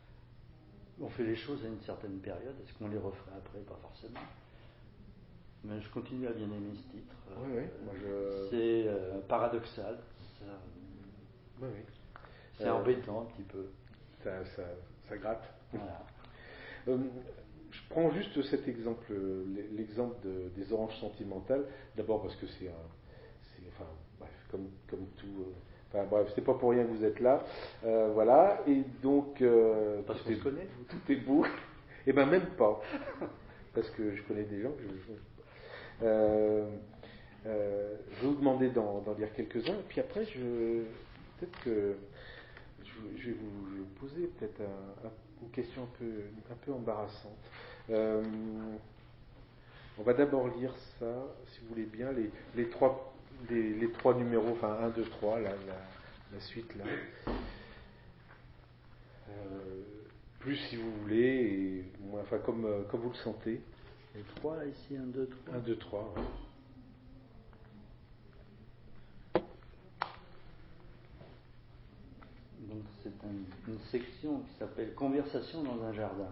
on fait les choses à une certaine période. Est-ce qu'on les referait après? Pas forcément. Mais je continue à bien aimer ce titre. Oui, oui. Moi, je... C'est euh, paradoxal. Ça, Oui, oui. c'est Euh, embêtant un petit peu. Ça, ça, ça gratte. Voilà. Euh, je prends juste cet exemple, euh, l'exemple de- des oranges sentimentales. D'abord parce que c'est un, c'est, enfin, bref, comme, comme tout. euh, enfin, bref, c'est pas pour rien que vous êtes là. Euh, voilà. Et donc, euh, Parce tout qu'on est, se connaît. tout est beau. Et ben même pas, parce que je connais des gens que je. je- euh, euh, je vais vous demander d'en, d'en lire quelques-uns. Et puis après, je peut-être que je, je vais vous, je vais vous poser peut-être un, un, une question un peu, un peu embarrassante. Euh, on va d'abord lire ça, si vous voulez bien, les, les, trois, les, les trois numéros, enfin un, deux, trois, la, la, la suite là. Euh, plus si vous voulez, et moins, enfin comme, comme vous le sentez. Les trois là ici, un, deux, trois. un, deux, trois, ouais. Donc c'est un- une section qui s'appelle Conversation dans un jardin.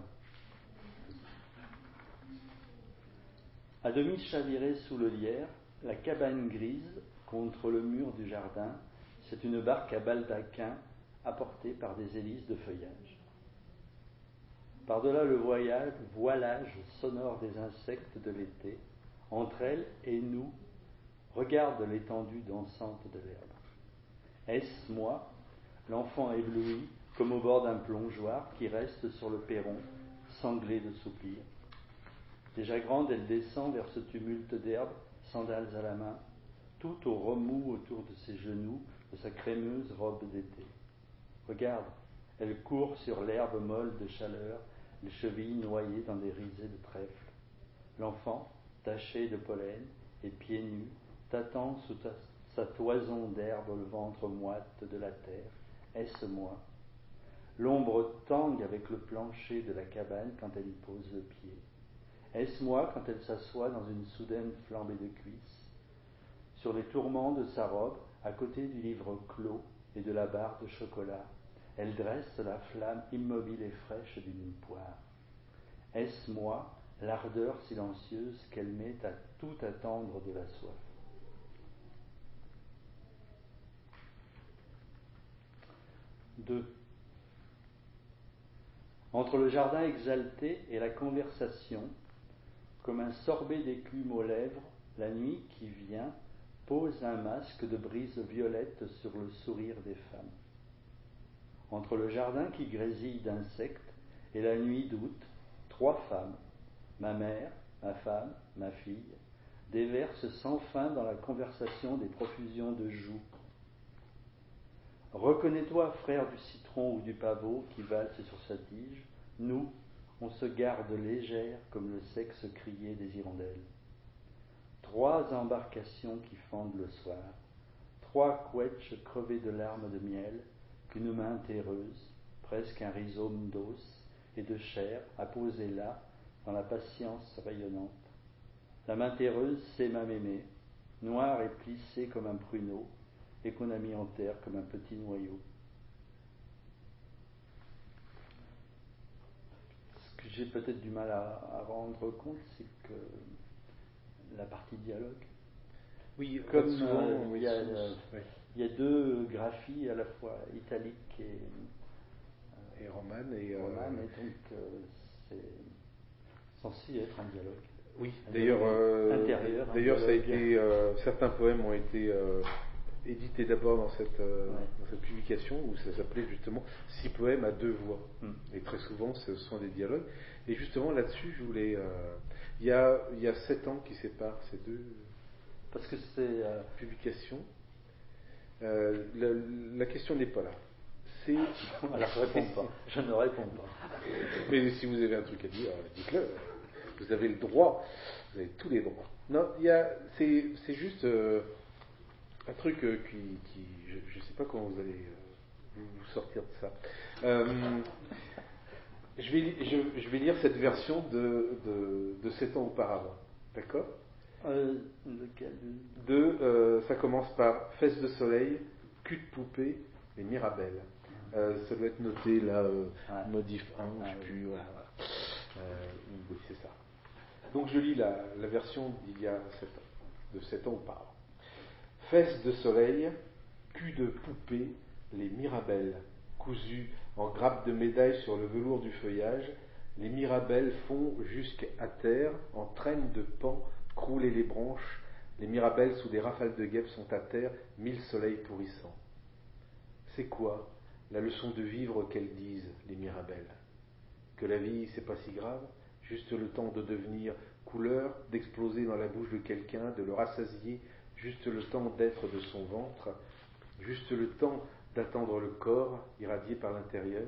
À demi chavirée sous le lierre, la cabane grise contre le mur du jardin, c'est une barque à baldaquin apportée par des hélices de feuillage. Par-delà le voyage, voilage sonore des insectes de l'été, entre elles et nous, regarde l'étendue dansante de l'herbe. Est-ce moi, l'enfant ébloui, comme au bord d'un plongeoir qui reste sur le perron, sanglé de soupirs? Déjà grande, elle descend vers ce tumulte d'herbe, sandales à la main, tout au remous autour de ses genoux, de sa crémeuse robe d'été. Regarde, elle court sur l'herbe molle de chaleur, les chevilles noyées dans des risées de trèfle. L'enfant, taché de pollen et pieds nus, t'attend sous ta, sa toison d'herbe le ventre moite de la terre. Est-ce moi? L'ombre tangue avec le plancher de la cabane quand elle y pose le pied. Est-ce moi quand elle s'assoit dans une soudaine flambée de cuisses? Sur les tourments de sa robe, à côté du livre clos et de la barre de chocolat, elle dresse la flamme immobile et fraîche d'une poire. Est-ce moi, l'ardeur silencieuse qu'elle met à tout attendre de la soif? deux. Entre le jardin exalté et la conversation, comme un sorbet d'écume aux lèvres, la nuit qui vient pose un masque de brise violette sur le sourire des femmes. Entre le jardin qui grésille d'insectes et la nuit d'août, trois femmes, ma mère, ma femme, ma fille, déversent sans fin dans la conversation des profusions de joues. Reconnais-toi, frère du citron ou du pavot qui valse sur sa tige, nous, on se garde légère comme le sexe crié des hirondelles. Trois embarcations qui fendent le soir, trois couetches crevées de larmes de miel, qu'une main terreuse, presque un rhizome d'os et de chair, a posé là, dans la patience rayonnante. La main terreuse, c'est ma mémé, noire et plissée comme un pruneau, et qu'on a mis en terre comme un petit noyau. Ce que j'ai peut-être du mal à, à rendre compte, c'est que la partie dialogue, oui, comme souvent, euh, oui, il, y a, souvent, euh, oui. il y a deux graphies à la fois italiques et, euh, et romane, et, romane, euh, et donc euh, c'est censé être un dialogue. oui, Un d'ailleurs, dialogue euh, intérieur, un d'ailleurs ça a dialogue- été, euh, certains poèmes ont été euh, édités d'abord dans cette, euh, Ouais. dans cette publication où ça s'appelait justement Six poèmes à deux voix. Mm. Et très souvent, ce sont des dialogues. Et justement, là-dessus, je voulais. euh, Il y, a, il y a sept ans qui séparent ces deux Parce que c'est euh, publications. Euh, la, la question n'est pas là. C'est. alors je réponds pas. Je ne réponds pas. Mais si vous avez un truc à dire, dites-le. Vous avez le droit. Vous avez tous les droits. Non, il y a. C'est, c'est juste euh, un truc euh, qui, qui. Je ne sais pas comment vous allez euh, vous, vous sortir de ça. Euh, je, vais, je, je vais lire cette version de, de, de sept ans auparavant. D'accord? Euh, lequel De, euh, ça commence par Fesses de soleil, cul de poupée, les Mirabelles. Euh, ça doit être noté là, euh, Ouais. modif un, Ah, je sais oui. plus, voilà. Euh, oui, c'est ça. Donc je lis la, la version d'il y a sept ans, de sept ans auparavant. Fesses de soleil, cul de poupée, les Mirabelles, cousues en grappes de médailles sur le velours du feuillage, les Mirabelles font jusqu'à terre, en traîne de pan, crouler les branches, les Mirabelles sous des rafales de guêpes sont à terre, mille soleils pourrissants. C'est quoi la leçon de vivre qu'elles disent, les Mirabelles? Que la vie, c'est pas si grave, juste le temps de devenir couleur, d'exploser dans la bouche de quelqu'un, de le rassasier, juste le temps d'être de son ventre, juste le temps d'attendre le corps irradié par l'intérieur.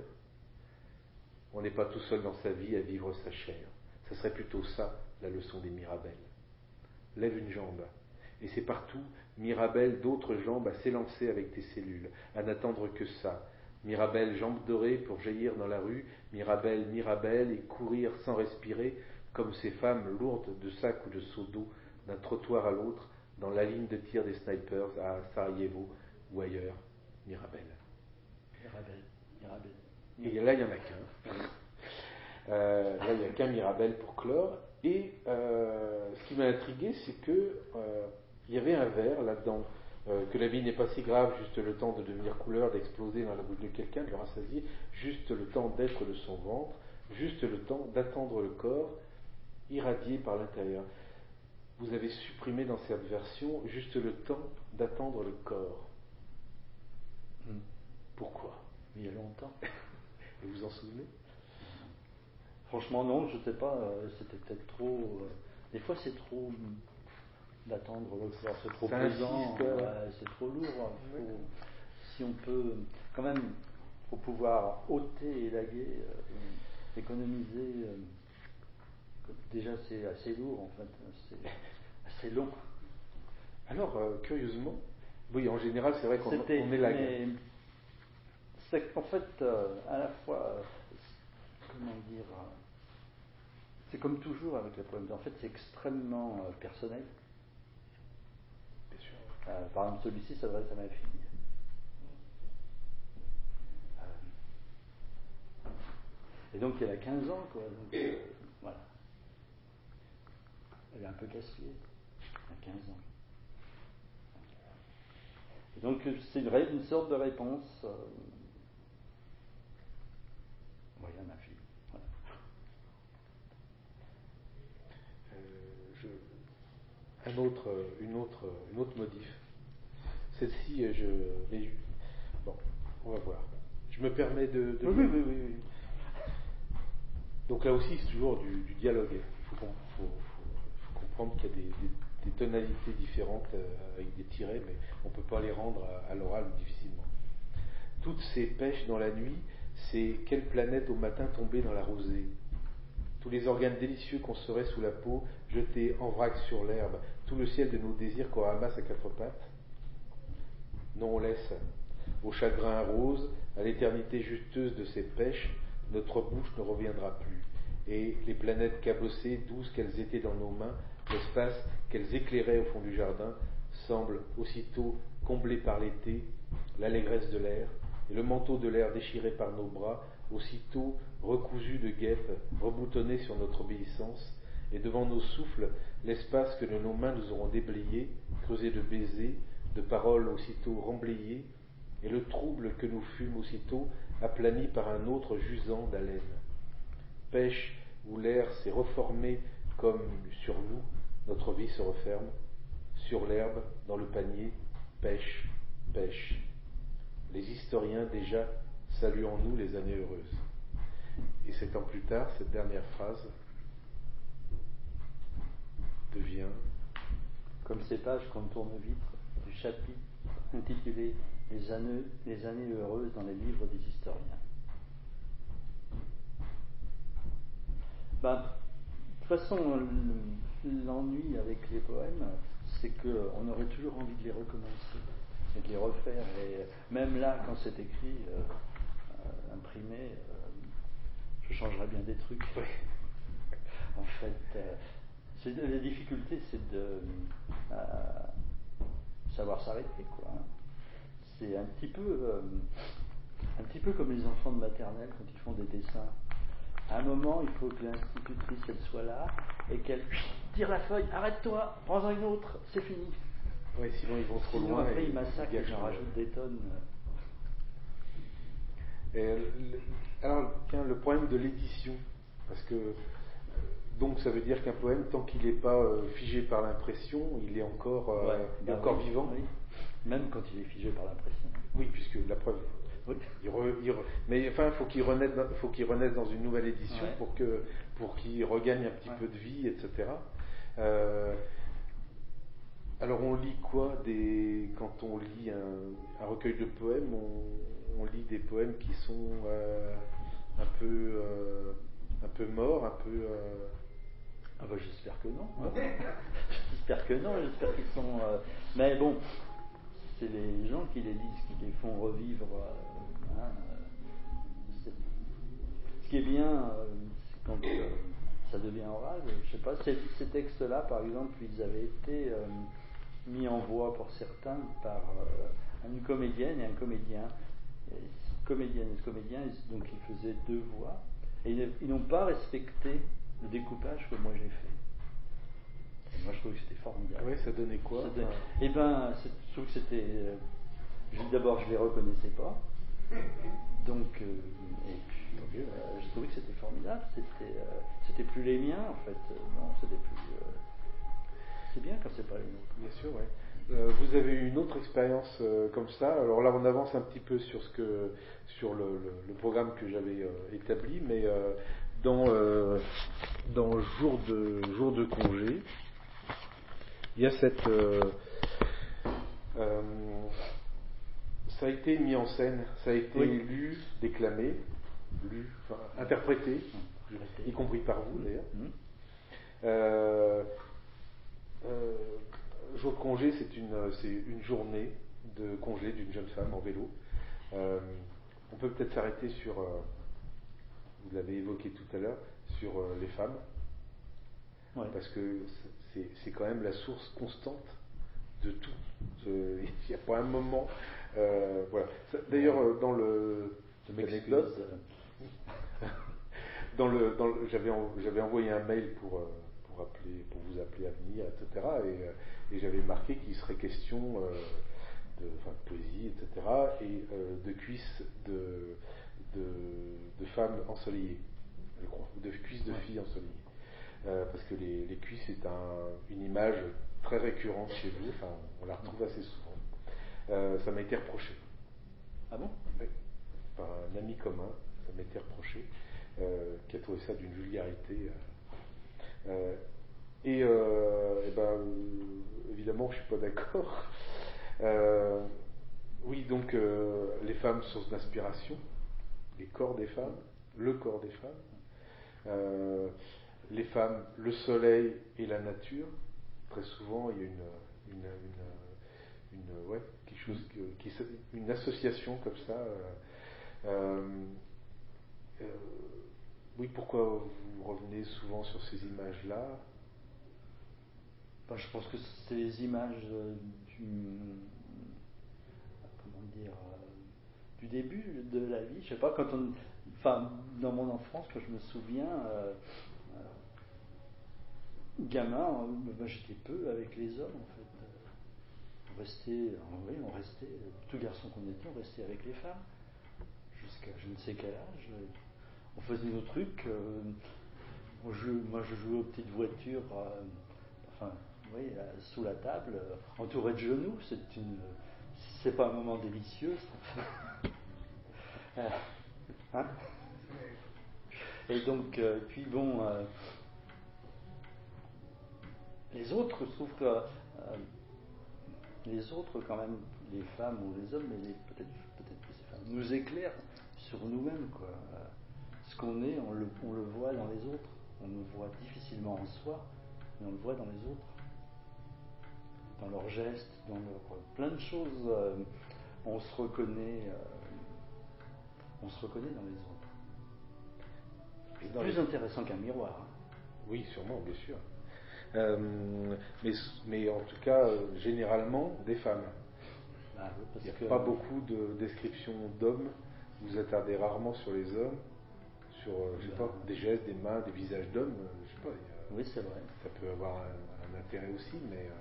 On n'est pas tout seul dans sa vie à vivre sa chair. Ce serait plutôt ça, la leçon des Mirabelles. Lève une jambe, et c'est partout, Mirabelle, d'autres jambes à s'élancer avec tes cellules, à n'attendre que ça. Mirabelle, jambes dorées pour jaillir dans la rue, Mirabelle, Mirabelle, et courir sans respirer, comme ces femmes lourdes de sacs ou de seaux d'eau, d'un trottoir à l'autre, dans la ligne de tir des snipers à Sarajevo ou ailleurs. Mirabelle. Mirabelle. Mirabelle. Et là, il n'y en a qu'un. Euh, là, il n'y a qu'un Mirabelle pour clore. Et euh, ce qui m'a intrigué, c'est que euh, il y avait un vers là-dedans, euh, que la vie n'est pas si grave, juste le temps de devenir couleur, d'exploser dans la bouche de quelqu'un, de le rassasier, juste le temps d'être de son ventre, juste le temps d'attendre le corps, irradié par l'intérieur. Vous avez supprimé dans cette version juste le temps d'attendre le corps. Hmm. Pourquoi? Il y a longtemps. Vous vous en souvenez? Franchement, non, je sais pas. Euh, c'était peut-être trop. Euh, des fois, c'est trop. hum, D'attendre le corps, c'est trop Ça pesant. insiste, euh, Ouais, c'est trop lourd. Faut- ouais. Si on peut, quand même, pour pouvoir ôter et élaguer, euh, économiser. euh, déjà, c'est assez lourd, en fait. C'est assez long. Alors, euh, curieusement, oui, en général, c'est vrai qu'on C'était, on élague. mais c'est qu'en fait, euh, à la fois, euh, comment dire, euh, c'est comme toujours avec les poèmes. En fait, c'est extrêmement euh, personnel. Bien sûr. Euh, par exemple, celui-ci s'adresse à ma fille. Euh, et donc, elle a quinze ans, quoi. Donc, euh, voilà. Elle est un peu casse-pied. Elle a quinze ans. Et donc, c'est une, ré- une sorte de réponse. Euh, voilà, ma fille. Voilà. Euh, un autre, une, autre, une autre modif. Celle-ci, je. Mais, bon, on va voir. Je me permets de. de oui, oui, oui, oui, oui. Donc là aussi, c'est toujours du, du dialogue. Il faut, faut, faut, faut comprendre qu'il y a des, des, des tonalités différentes euh, avec des tirets, mais on ne peut pas les rendre à, à l'oral difficilement. Toutes ces pêches dans la nuit, c'est quelle planète au matin tombée dans la rosée. Tous les organes délicieux qu'on serait sous la peau, jetés en vrac sur l'herbe, tout le ciel de nos désirs qu'on ramasse à quatre pattes. Non, on laisse au chagrin rose, à l'éternité juteuse de ces pêches, notre bouche ne reviendra plus. Et les planètes cabossées, douces qu'elles étaient dans nos mains, l'espace qu'elles éclairaient au fond du jardin, semblent aussitôt comblés par l'été, l'allégresse de l'air, et le manteau de l'air déchiré par nos bras, aussitôt recousu de guêpes, reboutonné sur notre obéissance, et devant nos souffles, l'espace que de nos mains nous aurons déblayé, creusé de baisers, de paroles aussitôt remblayées, et le trouble que nous fûmes aussitôt aplani par un autre jusant d'haleine. Pêche où l'air s'est reformé comme sur nous, notre vie se referme, sur l'herbe, dans le panier, pêche, pêche. Les historiens déjà saluent en nous les années heureuses. Et sept ans plus tard, cette dernière phrase devient... Comme ces pages qu'on tourne vite du chapitre intitulé les années, les années heureuses dans les livres des historiens. Ben, de toute façon, l'ennui avec les poèmes, c'est qu'on aurait toujours envie de les recommencer et de les refaire. Et même là, quand c'est écrit, euh, euh, imprimé, euh, je changerais bien des trucs. En fait, euh, c'est, la difficulté, c'est de euh, savoir s'arrêter, quoi. C'est un petit peu, euh, un petit peu comme les enfants de maternelle quand ils font des dessins. À un moment, il faut que l'institutrice elle soit là et qu'elle tire la feuille, arrête-toi, prends-en une autre, c'est fini. Oui, sinon ils vont trop sinon, loin. Après, et ils massacrent et j'en le... rajoute des tonnes. Et le, alors, tiens, le problème de l'édition, parce que donc ça veut dire qu'un poème, tant qu'il n'est pas euh, figé par l'impression, il est encore, euh, ouais, il est bah encore oui, vivant. Oui. Même quand il est figé par l'impression. Oui, puisque la preuve. Oui. Il re, il re, mais enfin, faut qu'il renaisse, faut qu'il renaisse dans une nouvelle édition ouais. pour que, pour qu'il regagne un petit ouais. peu de vie, et cetera. Euh, alors, on lit quoi des, quand on lit un, un recueil de poèmes, on, on lit des poèmes qui sont euh, un peu, euh, un peu morts, un peu. Euh... Ah bah j'espère que non. Hein. j'espère que non. J'espère qu'ils sont. Euh... Mais bon. C'est les gens qui les lisent, qui les font revivre. Euh, hein, euh, ce qui est bien, euh, c'est quand euh, ça devient oral. Je sais pas, ces, ces textes-là, par exemple, ils avaient été euh, mis en voix pour certains par euh, une comédienne et un comédien. Et comédienne et ce comédien, ils, donc ils faisaient deux voix, et ils, ils n'ont pas respecté le découpage que moi j'ai fait. Moi, je trouve que c'était formidable. Oui, ça donnait quoi c'était, enfin... Eh ben, c'est, je trouve que c'était. Euh, d'abord, je les reconnaissais pas. Donc, euh, et puis, okay, ouais. euh, je trouvais que c'était formidable. C'était, euh, c'était plus les miens, en fait. Euh, non, c'était plus. Euh, c'est bien quand c'est pas les nôtres. Bien sûr, oui. Euh, vous avez eu une autre expérience euh, comme ça. Alors là, on avance un petit peu sur ce que, sur le, le, le programme que j'avais euh, établi, mais euh, dans euh, dans jour de jour de congé. Il y a cette. Euh, euh, ça a été mis en scène, ça a été oui. lu, déclamé, lu, enfin, interprété, mmh. y compris par vous d'ailleurs. Mmh. Euh, euh, jour de congé, c'est une, c'est une journée de congé d'une jeune femme en vélo. Euh, on peut peut-être s'arrêter sur, euh, vous l'avez évoqué tout à l'heure, sur euh, les femmes, ouais. Parce que c'est, c'est quand même la source constante de tout. Il n'y a pas un moment. Euh, voilà. D'ailleurs, ouais. dans le. L'anecdote. dans le, dans le, j'avais, j'avais envoyé un mail pour, pour, appeler, pour vous appeler à venir, et cetera. Et, et j'avais marqué qu'il serait question euh, de, enfin, de poésie, et cetera. Et euh, de cuisses de, de, de femmes ensoleillées, je crois, ou de cuisses de filles ensoleillées. Euh, parce que les, les cuisses, c'est un, une image très récurrente chez vous, enfin, on la retrouve assez souvent. Euh, ça m'a été reproché. Ah bon? Oui. Par un ami commun, ça m'a été reproché, euh, qui a trouvé ça d'une vulgarité. Euh, euh, et, euh, et ben, euh, évidemment, je ne suis pas d'accord. Euh, oui, donc, euh, les femmes, source d'inspiration, les corps des femmes, le corps des femmes, euh, les femmes, le soleil et la nature. Très souvent, il y a une, une, une, une ouais, quelque chose que, qui, une association comme ça. Euh, euh, euh, oui, pourquoi vous revenez souvent sur ces images-là? Ben, je pense que c'est les images euh, du, comment dire, euh, du début de la vie. Je sais pas, quand on, enfin, dans mon enfance, quand je me souviens, euh, euh, gamin, euh, ben, j'étais peu avec les hommes en fait. On restait, oui, on restait, tout garçon qu'on était, on restait avec les femmes jusqu'à je ne sais quel âge. On faisait nos trucs. Euh, moi, je, moi, je jouais aux petites voitures. Euh, enfin. Oui, euh, sous la table, euh, entouré de genoux, c'est une, c'est pas un moment délicieux, ça. euh, hein Et donc, euh, puis bon, euh, les autres, je trouve que euh, les autres, quand même, les femmes ou les hommes, mais les, peut-être, peut-être que ces femmes, nous éclairent sur nous-mêmes, quoi. Euh, ce qu'on est, on le, on le voit dans les autres. On le voit difficilement en soi, mais on le voit dans les autres. Dans leurs gestes, dans leur, plein de choses, euh, on se reconnaît, euh, on se reconnaît dans les autres. C'est plus les... intéressant qu'un miroir. Hein. Oui, sûrement, bien sûr. Euh, mais, mais en tout cas, euh, généralement, des femmes. Bah, oui, parce Il n'y a que... pas beaucoup de descriptions d'hommes. Vous vous attardez rarement sur les hommes, sur, euh, je sais bah, pas, des gestes, des mains, des visages d'hommes. Euh, je sais pas. A, oui, c'est vrai. Ça peut avoir un, un intérêt aussi, mais euh,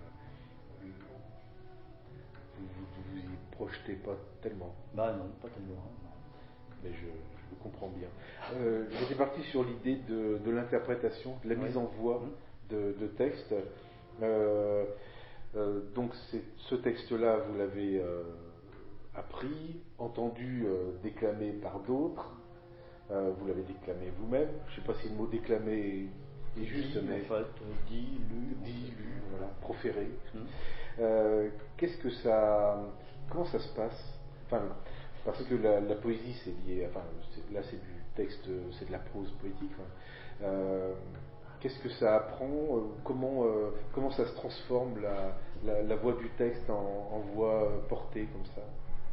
vous, vous vous y projetez pas tellement. Bah non, pas tellement. Non. Mais je, je le comprends bien. Euh, J'étais parti sur l'idée de, de l'interprétation, de la Oui. mise en voix de, de textes. Euh, euh, donc ce texte-là, vous l'avez euh, appris, entendu, euh, déclamé par d'autres. Euh, vous l'avez déclamé vous-même. Je ne sais pas si le mot déclamé est juste, dit, mais en fait, dit, lu, dit, lu, voilà, proféré. Hum. Euh, Qu'est-ce que ça, comment ça se passe? Enfin, parce que la, la poésie, c'est lié, enfin, là c'est du texte, c'est de la prose poétique. Hein. Euh, Qu'est-ce que ça apprend? Comment, euh, comment ça se transforme la, la, la voix du texte en, en voix portée comme ça?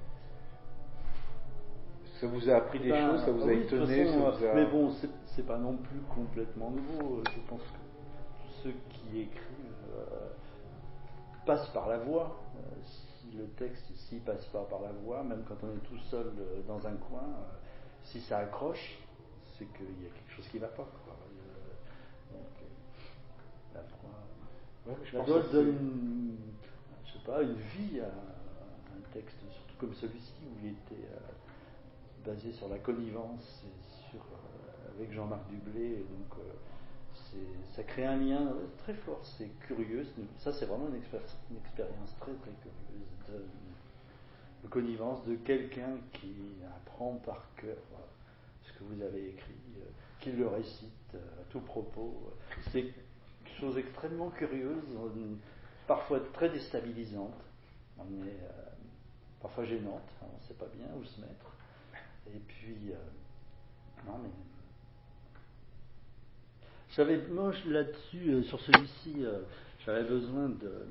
Ça vous a appris des ben, choses, ça vous a oui, étonné, façon, ça vous a... Mais bon, c'est, c'est pas non plus complètement nouveau. Je pense que tous ceux qui écrivent euh, passent par la voix. Euh, si le texte, s'il passe pas par la voix, même quand on est tout seul euh, dans un coin, euh, si ça accroche, c'est qu'il y a quelque chose qui va pas. Quoi. Euh, donc, euh, la voix, Ouais, je la pense voix que donne, je sais pas, une vie à, à un texte, surtout comme celui-ci où il était euh, basé sur la connivence et sur, euh, avec Jean-Marc Dublé. Et donc, euh, c'est, ça crée un lien très fort. C'est curieux. Ça, c'est vraiment une, expéri- une expérience très très curieuse de, de connivence de quelqu'un qui apprend par cœur voilà, ce que vous avez écrit, euh, qui le récite euh, à tout propos. C'est une chose extrêmement curieuse, parfois très déstabilisante, mais euh, parfois gênante. On ne sait pas bien où se mettre. Et puis, euh, non mais, j'avais, moi là-dessus, euh, sur celui-ci, euh, j'avais besoin de,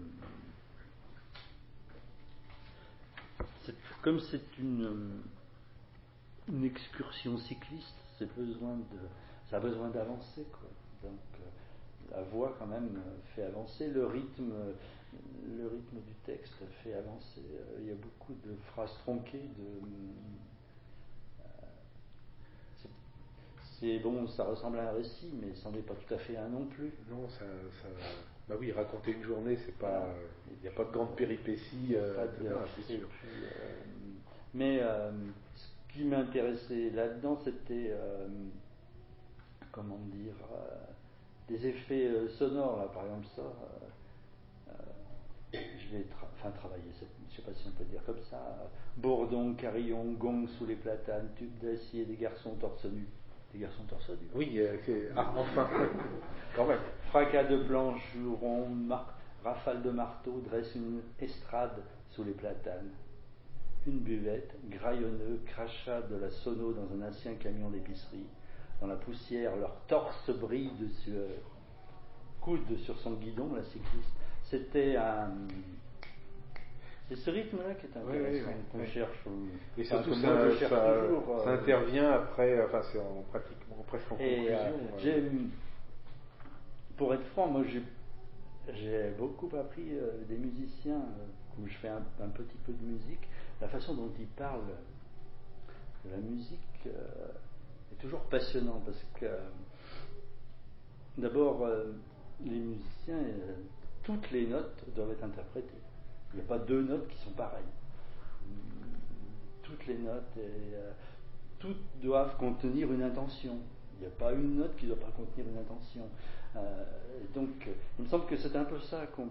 c'est, comme c'est une, une excursion cycliste, c'est besoin de, ça a besoin d'avancer, quoi. Donc, euh, la voix quand même fait avancer, le rythme, le rythme du texte fait avancer. Euh, il y a beaucoup de phrases tronquées, de C'est bon, ça ressemble à un récit, mais ça n'est pas tout à fait un non plus. Non, ça, ça... Bah oui, raconter une journée, c'est pas, il n'y a pas de grande péripétie, euh, pas et cetera, c'est sûr. Puis, euh, mais euh, ce qui m'intéressait là-dedans, c'était, euh, comment dire, euh, des effets euh, sonores, là, par exemple ça. je vais tra- enfin, travailler, cette, je ne sais pas si on peut dire comme ça, bourdon, carillon, gong sous les platanes, tube d'acier, des garçons torse nu. Des garçons torse nu. Oui, euh, c'est... ah, enfin, quand même. Fracas de planches, ronds, mar- rafale de marteau, dresse une estrade sous les platanes. Une buvette, graillonneux, crachat de la sono dans un ancien camion d'épicerie. Dans la poussière, leur torse brille de sueur. Coude sur son guidon, la cycliste. C'était un... C'est ce rythme-là qui est intéressant, oui, oui, oui, qu'on oui. cherche. Et surtout, enfin, ça, ça, ça, toujours, ça euh, intervient après, enfin, c'est en, pratiquement presque en conclusion. Et, euh, j'ai, pour être franc, moi, j'ai, j'ai beaucoup appris euh, des musiciens, euh, où je fais un, un petit peu de musique, la façon dont ils parlent de la musique euh, est toujours passionnant, parce que, euh, d'abord, euh, les musiciens, euh, toutes les notes doivent être interprétées. Il n'y a pas deux notes qui sont pareilles. Toutes les notes, et, euh, toutes doivent contenir une intention. Il n'y a pas une note qui ne doit pas contenir une intention. Euh, et donc, il me semble que c'est un peu ça qu'on,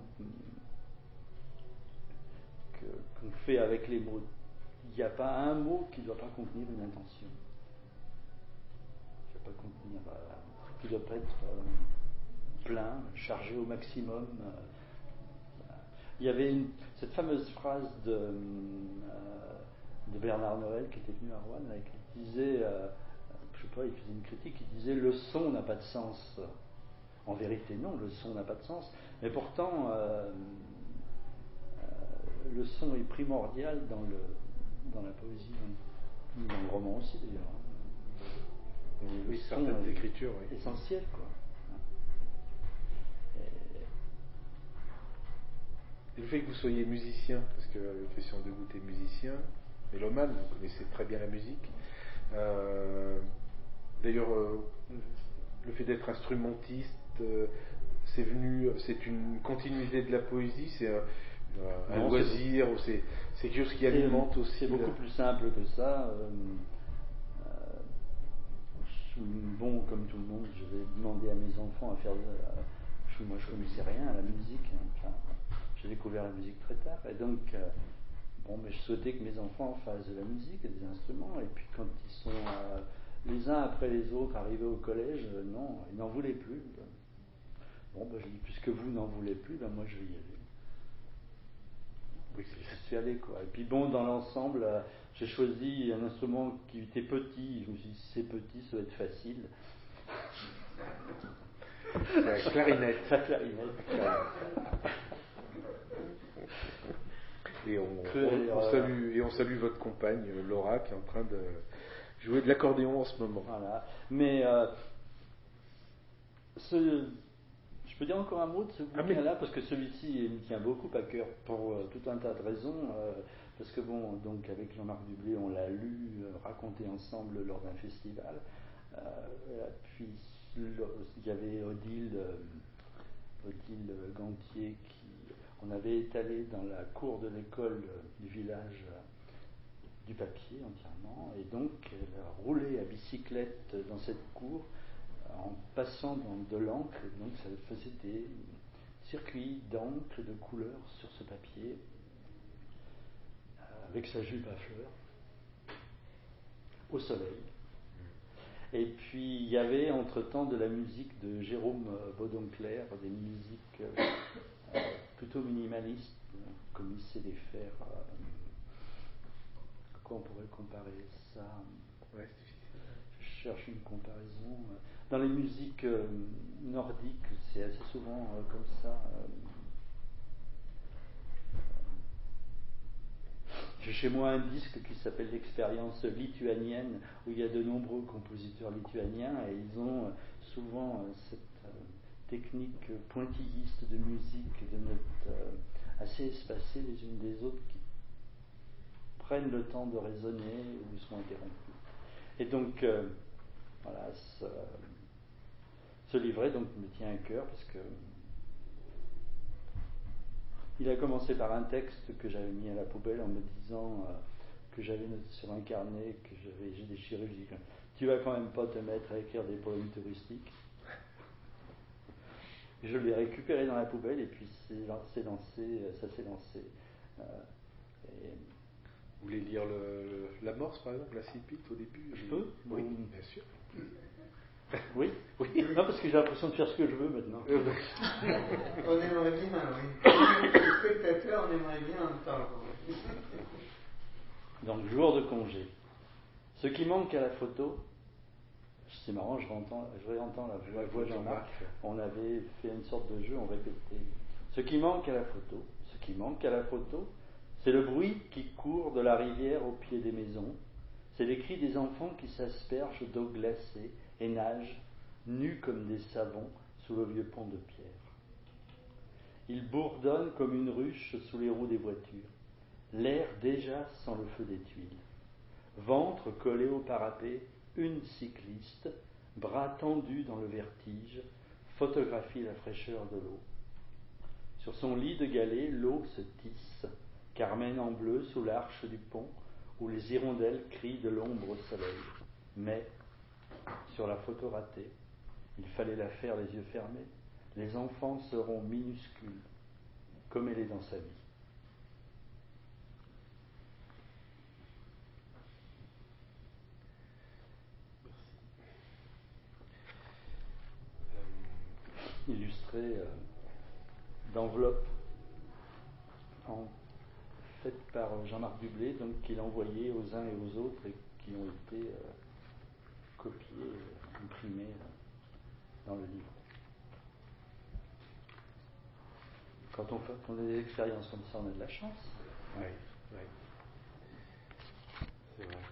que, qu'on fait avec les mots. Il n'y a pas un mot qui ne doit pas contenir une intention. Qui ne doit pas contenir, euh, qui doit pas être euh, plein, chargé au maximum. Euh, Il y avait une, cette fameuse phrase de, euh, de Bernard Noël qui était venu à Rouen, là, qui disait, euh, je sais pas, il faisait une critique, il disait le son n'a pas de sens. En vérité, non, le son n'a pas de sens. Mais pourtant, euh, euh, le son est primordial dans, le, dans la poésie, dans, dans le roman aussi d'ailleurs. Oui, le son certaines écritures, oui. Essentiel, quoi. Et le fait que vous soyez musicien, parce que la question de goût est musicien, mélomane, vous connaissez très bien la musique. Euh, d'ailleurs, euh, le fait d'être instrumentiste, euh, c'est venu, c'est une continuité de la poésie, c'est un, un non, loisir, c'est, ou c'est, c'est quelque chose qui alimente c'est, aussi. C'est beaucoup plus simple que ça. Euh, euh, bon, comme tout le monde, je vais demander à mes enfants à faire. Euh, je, moi, je ne connaissais rien à la musique. Hein, enfin, j'ai découvert la musique très tard, et donc, euh, bon, mais je souhaitais que mes enfants fassent de la musique et des instruments, et puis quand ils sont euh, les uns après les autres arrivés au collège, euh, non, ils n'en voulaient plus. Bon, ben, je dis, puisque vous n'en voulez plus, ben moi je vais y aller. Oui, je suis allé, quoi. Et puis bon, dans l'ensemble, euh, j'ai choisi un instrument qui était petit, je me suis dit, si c'est petit, ça va être facile. La clarinette. La clarinette. Et on, on, on salue, et on salue votre compagne, Laura, qui est en train de jouer de l'accordéon en ce moment. Voilà. Mais euh, ce, je peux dire encore un mot de ce bouquin-là, parce que celui-ci me tient beaucoup à cœur pour euh, tout un tas de raisons. Euh, parce que bon, donc avec Jean-Marc Dublé, on l'a lu, euh, raconté ensemble lors d'un festival. Euh, puis il y avait Odile, euh, Odile Gantier qui on avait étalé dans la cour de l'école du village du papier entièrement, et donc elle a roulé à bicyclette dans cette cour en passant dans de l'encre, donc ça faisait des circuits d'encre de couleurs sur ce papier, avec sa jupe à fleurs, au soleil. Et puis il y avait entre-temps de la musique de Jérôme Baudonclair, des musiques euh, plutôt minimalistes, comme il sait les faire. Euh, à quoi on pourrait comparer ça? Ouais, c'est difficile. Je cherche une comparaison. Dans les musiques euh, nordiques, c'est assez souvent euh, comme ça. Euh, J'ai chez moi un disque qui s'appelle l'Expérience lituanienne, où il y a de nombreux compositeurs lituaniens, et ils ont euh, souvent euh, cette euh, technique pointilliste de musique, de notes euh, assez espacées les unes des autres, qui prennent le temps de résonner ou sont interrompues. Et donc, euh, voilà, ce, ce livret donc, me tient à cœur, parce que il a commencé par un texte que j'avais mis à la poubelle en me disant euh, que j'avais noté sur un carnet, que j'avais, j'ai déchiré, je dis tu vas quand même pas te mettre à écrire des poèmes touristiques. Je l'ai récupéré dans la poubelle et puis c'est lancé, lancé, ça s'est lancé. Euh, et... Vous voulez lire le, l'amorce par exemple, la sylpite au début? Je peux? Oui, Ou... bien sûr. Oui, oui. Non, parce que j'ai l'impression de faire ce que je veux maintenant. On aimerait bien, oui. Les spectateurs, on aimerait bien entendre. Donc, jour de congé. Ce qui manque à la photo, c'est marrant, je réentends, je réentends la voix, la voix de Jean-Marc. On avait fait une sorte de jeu, on répétait. Ce qui manque à la photo, ce qui manque à la photo, c'est le bruit qui court de la rivière au pied des maisons. C'est les cris des enfants qui s'aspergent d'eau glacée et nagent, nus comme des savons, sous le vieux pont de pierre. Ils bourdonnent comme une ruche sous les roues des voitures. L'air déjà sent le feu des tuiles. Ventre collé au parapet, une cycliste, bras tendus dans le vertige, photographie la fraîcheur de l'eau. Sur son lit de galets, l'eau se tisse, carmène en bleu sous l'arche du pont, où les hirondelles crient de l'ombre au soleil. Mais, sur la photo ratée, il fallait la faire les yeux fermés. Les enfants seront minuscules, comme elle est dans sa vie. Illustré euh, d'enveloppes en, faites par Jean-Marc Dublé, donc qu'il a envoyé aux uns et aux autres et qui ont été euh, copiés, euh, imprimés euh, dans le livre. Quand on, fait, quand on a des expériences comme ça, on a de la chance. Oui, oui. C'est vrai.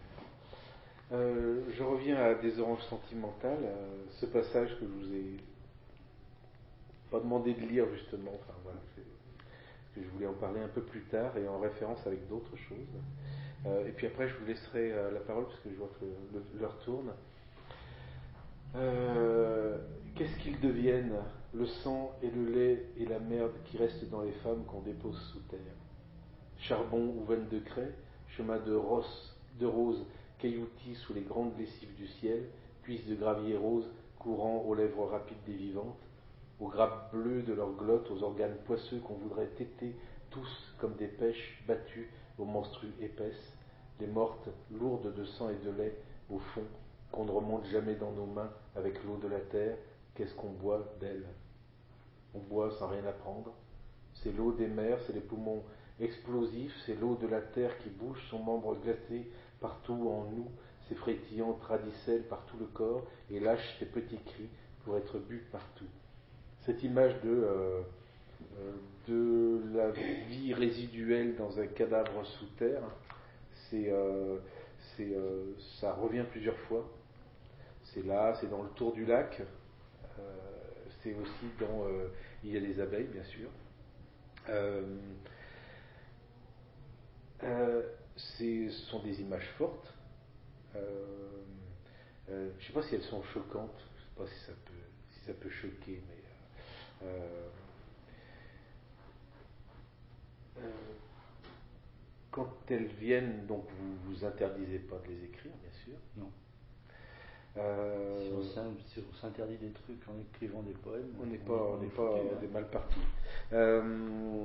Euh, je reviens à Des oranges sentimentales, euh, ce passage que je vous ai pas demandé de lire justement, enfin voilà, parce que je voulais en parler un peu plus tard et en référence avec d'autres choses. Euh, et puis après, je vous laisserai euh, la parole parce que je vois que le, le, l'heure tourne. Euh, qu'est-ce qu'ils deviennent, le sang et le lait et la merde qui restent dans les femmes qu'on dépose sous terre? Charbon ou veine de craie, chemin de, rosse, de rose cailloutis sous les grandes lessives du ciel, cuisses de gravier rose courant aux lèvres rapides des vivantes, aux grappes bleues de leurs glottes, aux organes poisseux qu'on voudrait téter tous comme des pêches battues aux menstrues épaisses, les mortes lourdes de sang et de lait au fond, qu'on ne remonte jamais dans nos mains avec l'eau de la terre. Qu'est-ce qu'on boit d'elles? On boit sans rien apprendre. C'est l'eau des mers, c'est les poumons explosifs, c'est l'eau de la terre qui bouge son membre glacé partout en nous, ses frétillants tradicelles par tout le corps et lâche ses petits cris pour être bu partout. Cette image de, euh, euh, de la vie résiduelle dans un cadavre sous terre, c'est, euh, c'est, euh, ça revient plusieurs fois. C'est là, c'est dans le Tour du lac, euh, c'est aussi dans euh, Il y a des abeilles, bien sûr. Euh, euh, c'est, ce sont des images fortes. Euh, euh, je ne sais pas si elles sont choquantes, je ne sais pas si ça peut, si ça peut choquer, mais euh, euh, quand elles viennent, donc vous vous interdisez pas de les écrire, bien sûr. Non. Euh, si, on si on s'interdit des trucs en écrivant des poèmes, on n'est pas, on n'est pas foutu, des hein. mal partis. Euh,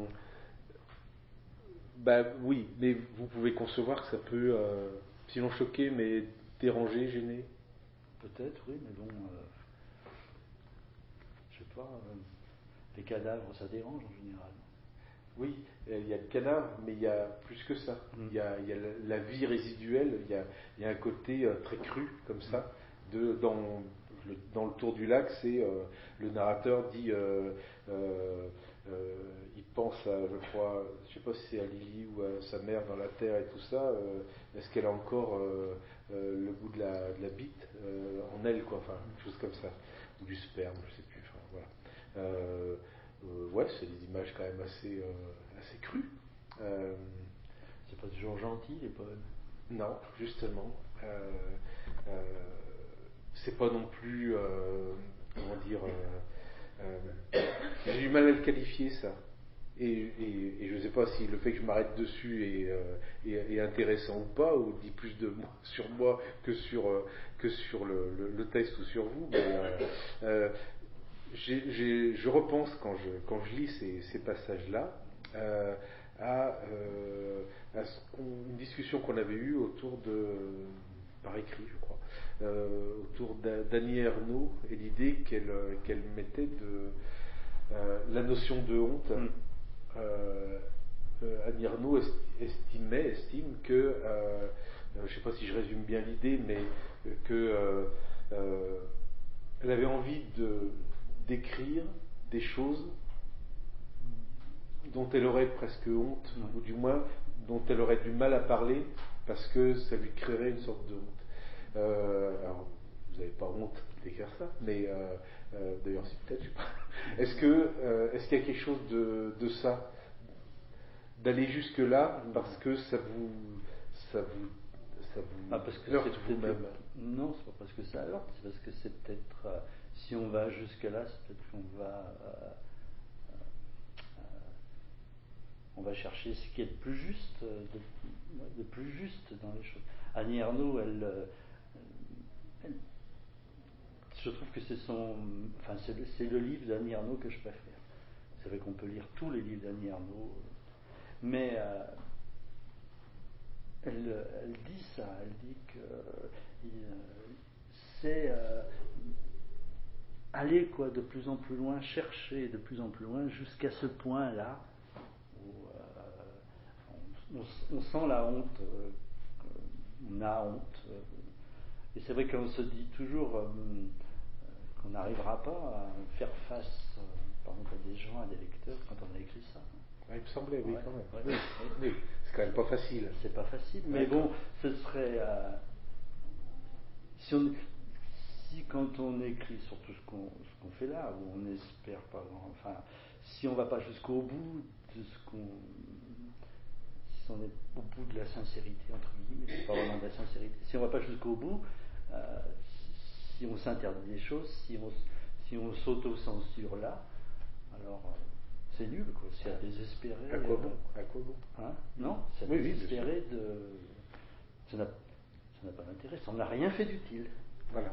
bah oui, mais vous pouvez concevoir que ça peut, euh, sinon choquer, mais déranger, gêner. Peut-être, oui, mais bon, euh, je sais pas, euh, les cadavres, ça dérange en général. Oui, il y a le cadavre, mais il y a plus que ça. Il y a, il y a la, la vie résiduelle, il y a, il y a un côté euh, très cru, comme ça. De, dans, le, dans le Tour du lac, c'est euh, le narrateur dit, euh, euh, euh, il pense à, je crois, je sais pas si c'est à Lily ou à sa mère dans la terre et tout ça, euh, est-ce qu'elle a encore euh, euh, le goût de la, de la bite euh, en elle, quoi, enfin, quelque chose comme ça, ou du sperme, je sais plus, enfin, voilà. Euh, Euh, ouais, c'est des images quand même assez, euh, assez crues. Euh, c'est pas toujours gentil, les poèmes. Non, justement. Euh, euh, c'est pas non plus, euh, comment dire, euh, euh, j'ai du mal à le qualifier, ça. Et, et, et je ne sais pas si le fait que je m'arrête dessus est, euh, est, est intéressant ou pas, ou dit plus de moi, sur moi que sur, euh, que sur le, le, le texte ou sur vous. Mais, euh, euh, j'ai, j'ai, je repense quand je, quand je lis ces, ces passages-là euh, à, euh, à ce une discussion qu'on avait eue autour de, par écrit je crois, euh, autour d'Annie Ernaux et l'idée qu'elle, qu'elle mettait de euh, la notion de honte. Mm. Euh, euh, Annie Ernaux estimait, estime que, euh, je ne sais pas si je résume bien l'idée, mais que euh, euh, elle avait envie de d'écrire des choses dont elle aurait presque honte, mmh. ou du moins dont elle aurait du mal à parler, parce que ça lui créerait une sorte de honte. Euh, alors, vous n'avez pas honte d'écrire ça, mais euh, euh, d'ailleurs, si peut-être, je sais pas. Est-ce que, euh, est-ce qu'il y a quelque chose de, de ça, d'aller jusque là, parce que ça vous, ça vous, ça vous ah, parce que heurte c'est vous-même? Non, c'est pas parce que ça heurte, c'est parce que c'est peut-être, euh, si on va jusque là, c'est peut-être qu'on va euh, on va chercher ce qui est le plus juste, de, de plus juste dans les choses. Annie Ernaux, elle, elle, je trouve que c'est son, enfin c'est, c'est le livre d'Annie Ernaux que je préfère. C'est vrai qu'on peut lire tous les livres d'Annie Ernaux, mais euh, elle, elle dit ça, elle dit que euh, c'est euh, aller quoi de plus en plus loin, chercher de plus en plus loin jusqu'à ce point-là. On, on sent la honte, euh, on a honte. Euh, et c'est vrai qu'on se dit toujours euh, qu'on n'arrivera pas à faire face, euh, par exemple, à des gens, à des lecteurs, quand on a écrit ça. Ouais, il me semblait, oui, ouais, quand même. Ouais, oui, oui. C'est quand même pas facile. C'est pas facile, mais ouais, bon, ce serait. Euh, si, on, si quand on écrit sur tout ce qu'on, ce qu'on fait là, où on espère pas, enfin, si on va pas jusqu'au bout de ce qu'on. Si on est au bout de la sincérité, entre guillemets, c'est pas vraiment de la sincérité. Si on va pas jusqu'au bout, euh, si on s'interdit des choses, si on, si on s'auto-censure là, alors euh, c'est nul, quoi. C'est à désespérer. À quoi bon euh, À quoi bon hein Non, c'est à oui, désespérer oui, de. Ça n'a, ça n'a pas d'intérêt, ça n'a rien fait d'utile. Voilà.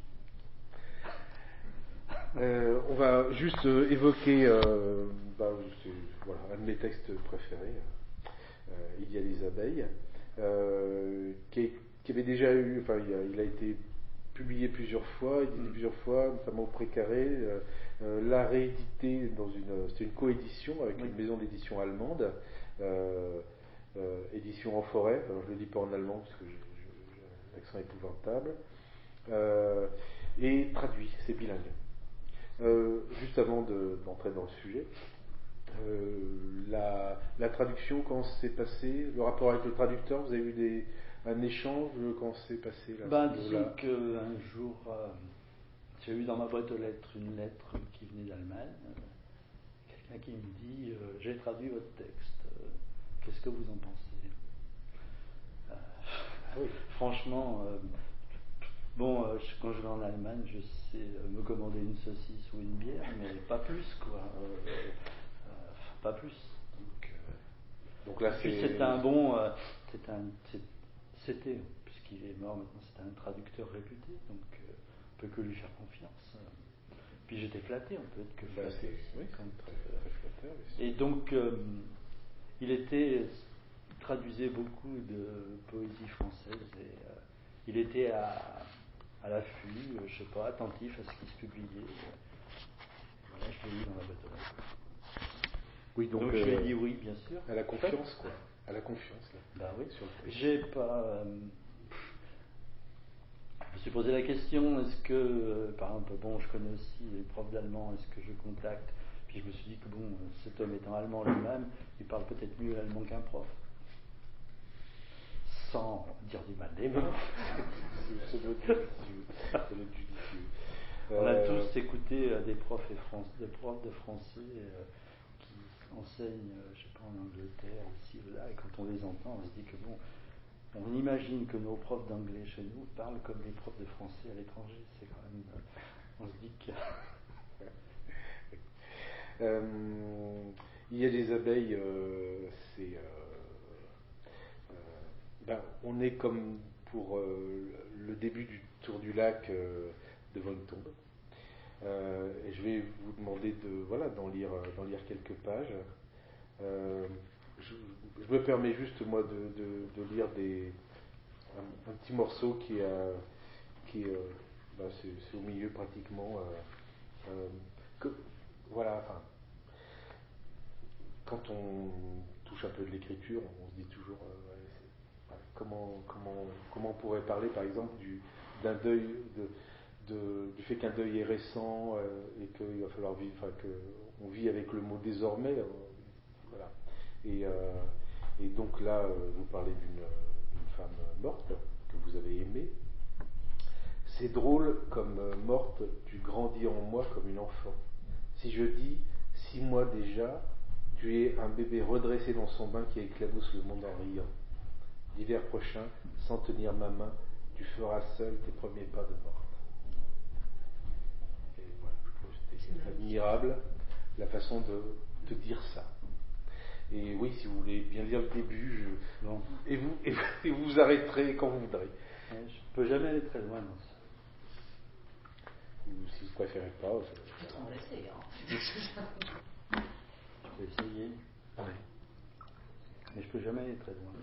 Euh, on va juste euh, évoquer euh, bah, voilà, un de mes textes préférés. Euh, il y a les abeilles, euh, qui, qui avait déjà eu, enfin il a, il a été publié plusieurs fois, édité mmh. plusieurs fois, notamment au Précaré, euh, euh, l'a réédité dans une, c'était une coédition avec oui. une maison d'édition allemande, euh, euh, édition en forêt, alors je le dis pas en allemand parce que j'ai, j'ai l'accent épouvantable, euh, et traduit, c'est bilingue. Euh, juste avant de, d'entrer dans le sujet, Euh, la, la traduction, quand c'est passé, le rapport avec le traducteur, vous avez eu des, un échange quand c'est passé là, ben, disons qu'un jour, euh, j'ai eu dans ma boîte aux lettres une lettre qui venait d'Allemagne, euh, quelqu'un qui me dit euh, j'ai traduit votre texte, euh, qu'est-ce que vous en pensez euh, oui. Franchement, euh, bon, euh, quand je vais en Allemagne, je sais euh, me commander une saucisse ou une bière, mais pas plus, quoi. Euh, Pas plus. Donc, euh, donc là, c'est... c'est un bon. Euh, c'est un, c'est, c'était, puisqu'il est mort maintenant, c'était un traducteur réputé, donc euh, on peut que lui faire confiance. Puis j'étais flatté, on peut être que flatté. Bah, oui, quand, très, euh, très flatteur. Et donc, euh, il était. Il traduisait beaucoup de poésie française et euh, il était à, à l'affût, euh, je sais pas, attentif à ce qui se publiait. Voilà, je l'ai lu dans la boîte aux lettres. Oui, donc, donc euh, je lui ai dit oui, bien sûr. À la confiance, quoi. À la confiance, là. Ben oui. Sur le J'ai pas. Euh, je me suis posé la question, est-ce que, euh, par exemple, bon, je connais aussi les profs d'allemand, est-ce que je contacte? Puis je me suis dit que, bon, cet homme étant allemand lui-même, il parle peut-être mieux allemand qu'un prof. Sans dire du mal des mots. C'est le judicieux. On a euh... tous écouté euh, des profs, et France, des profs de français euh, qui enseignent, euh, je sais pas, en Angleterre, ici ou là, et quand on les entend, on se dit que bon, on imagine que nos profs d'anglais chez nous parlent comme les profs de français à l'étranger. C'est quand même, euh, on se dit que. euh, il y a des abeilles, euh, c'est. Euh, euh, ben, on est comme pour euh, le début du Tour du Lac euh, de Von Tombe. Euh, et je vais vous demander de, voilà, d'en lire, d'en lire quelques pages. Euh, je, je me permets juste, moi, de, de, de lire des, un, un petit morceau qui, a, qui euh, bah, c'est, c'est au milieu pratiquement. Euh, euh, que, voilà, enfin, quand on touche un peu de l'écriture, on se dit toujours euh, ouais, c'est, ouais, comment, comment, comment on pourrait parler, par exemple, du, d'un deuil, de, de, du fait qu'un deuil est récent euh, et qu'il va falloir vivre, enfin, qu'on vit avec le mot désormais. Euh, voilà. Et, euh, et donc là, euh, vous parlez d'une, d'une femme morte que vous avez aimée. C'est drôle, comme euh, morte, tu grandis en moi comme une enfant. Si je dis six mois déjà, tu es un bébé redressé dans son bain qui éclabousse le monde en riant. L'hiver prochain, sans tenir ma main, tu feras seul tes premiers pas de morte. Et voilà, je trouve que c'était admirable la façon de, de dire ça. Et oui, si vous voulez bien lire le début, je... Non. Et, vous, et, vous, et vous arrêterez quand vous voudrez. Ouais, je ne peux jamais aller très loin dans ça. Ou si vous préférez pas. Je peux t'en laisser, hein. Je peux essayer. Oui. Mais je ne peux jamais aller très loin.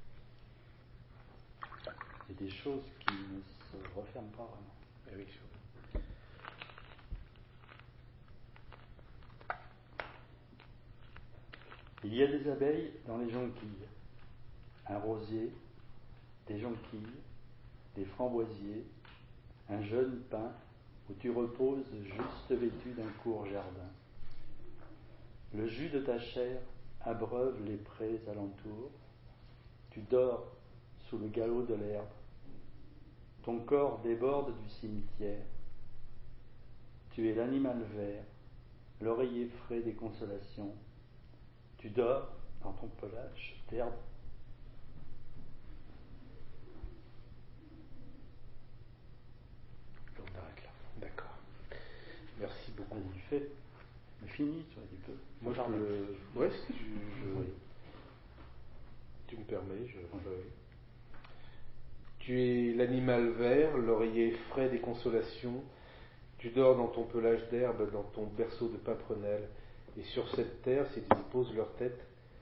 Il y a des choses qui ne se referment pas vraiment. Et oui, Il y a des abeilles dans les jonquilles, un rosier, des jonquilles, des framboisiers, un jeune pin où tu reposes juste vêtu d'un court jardin. Le jus de ta chair abreuve les prés alentour, tu dors sous le galop de l'herbe, ton corps déborde du cimetière, tu es l'animal vert, l'oreiller frais des consolations, tu dors dans ton pelage d'herbe. on arrête là. D'accord. Merci beaucoup. Vas-y, tu fais. Mais fini, tu vois, tu peux. Moi, je peux le... Ouais, si tu, je... Oui. tu me permets, je... Oui. Tu es l'animal vert, l'oreiller frais des consolations. Tu dors dans ton pelage d'herbe, dans ton berceau de pimprenelle. Et sur cette terre, s'ils y posent leur tête,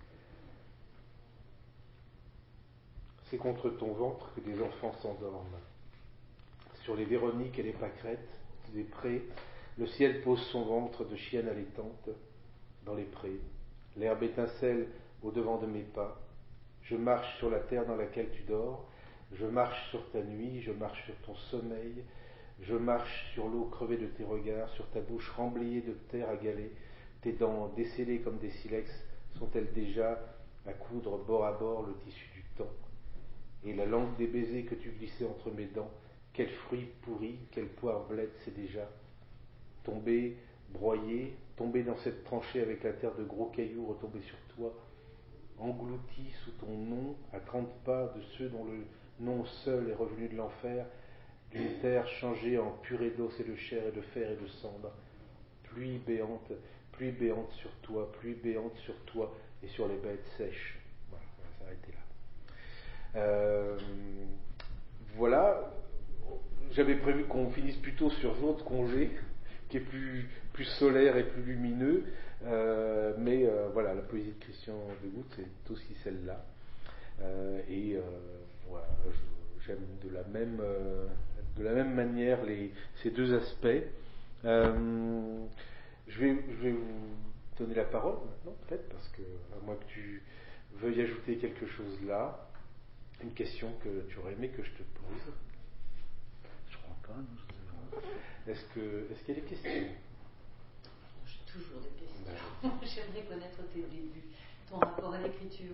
c'est contre ton ventre que des enfants s'endorment. Sur les véroniques et les pâquerettes des prés, le ciel pose son ventre de chienne allaitante dans les prés. L'herbe étincelle au devant de mes pas. Je marche sur la terre dans laquelle tu dors. Je marche sur ta nuit, je marche sur ton sommeil. Je marche sur l'eau crevée de tes regards, sur ta bouche remblayée de terre à galets. Tes dents décellées comme des silex sont-elles déjà à coudre bord à bord le tissu du temps? Et la langue des baisers que tu glissais entre mes dents, quel fruit pourri, quelle poire blette c'est déjà. Tombé, broyé, tombé dans cette tranchée avec la terre de gros cailloux retombés sur toi, englouti sous ton nom à trente pas de ceux dont le nom seul est revenu de l'enfer, d'une terre changée en purée d'os et de chair et de fer et de cendre. Pluie béante, pluie béante sur toi, pluie béante sur toi et sur les bêtes sèches. Voilà, on va s'arrêter là. Euh, voilà, j'avais prévu qu'on finisse plutôt sur votre congé, qui est plus, plus solaire et plus lumineux, euh, mais euh, voilà, la poésie de Christian Degout, c'est aussi celle-là. Euh, et euh, voilà, je, j'aime de la même, euh, de la même manière les, ces deux aspects. Euh, je, vais, je vais vous donner la parole maintenant, peut-être, parce que, à moins que tu veuilles ajouter quelque chose là, une question que tu aurais aimé que je te pose. Je crois pas. Non, je est-ce, que, est-ce qu'il y a des questions? J'ai toujours des questions. J'aimerais connaître tes débuts, ton rapport à l'écriture.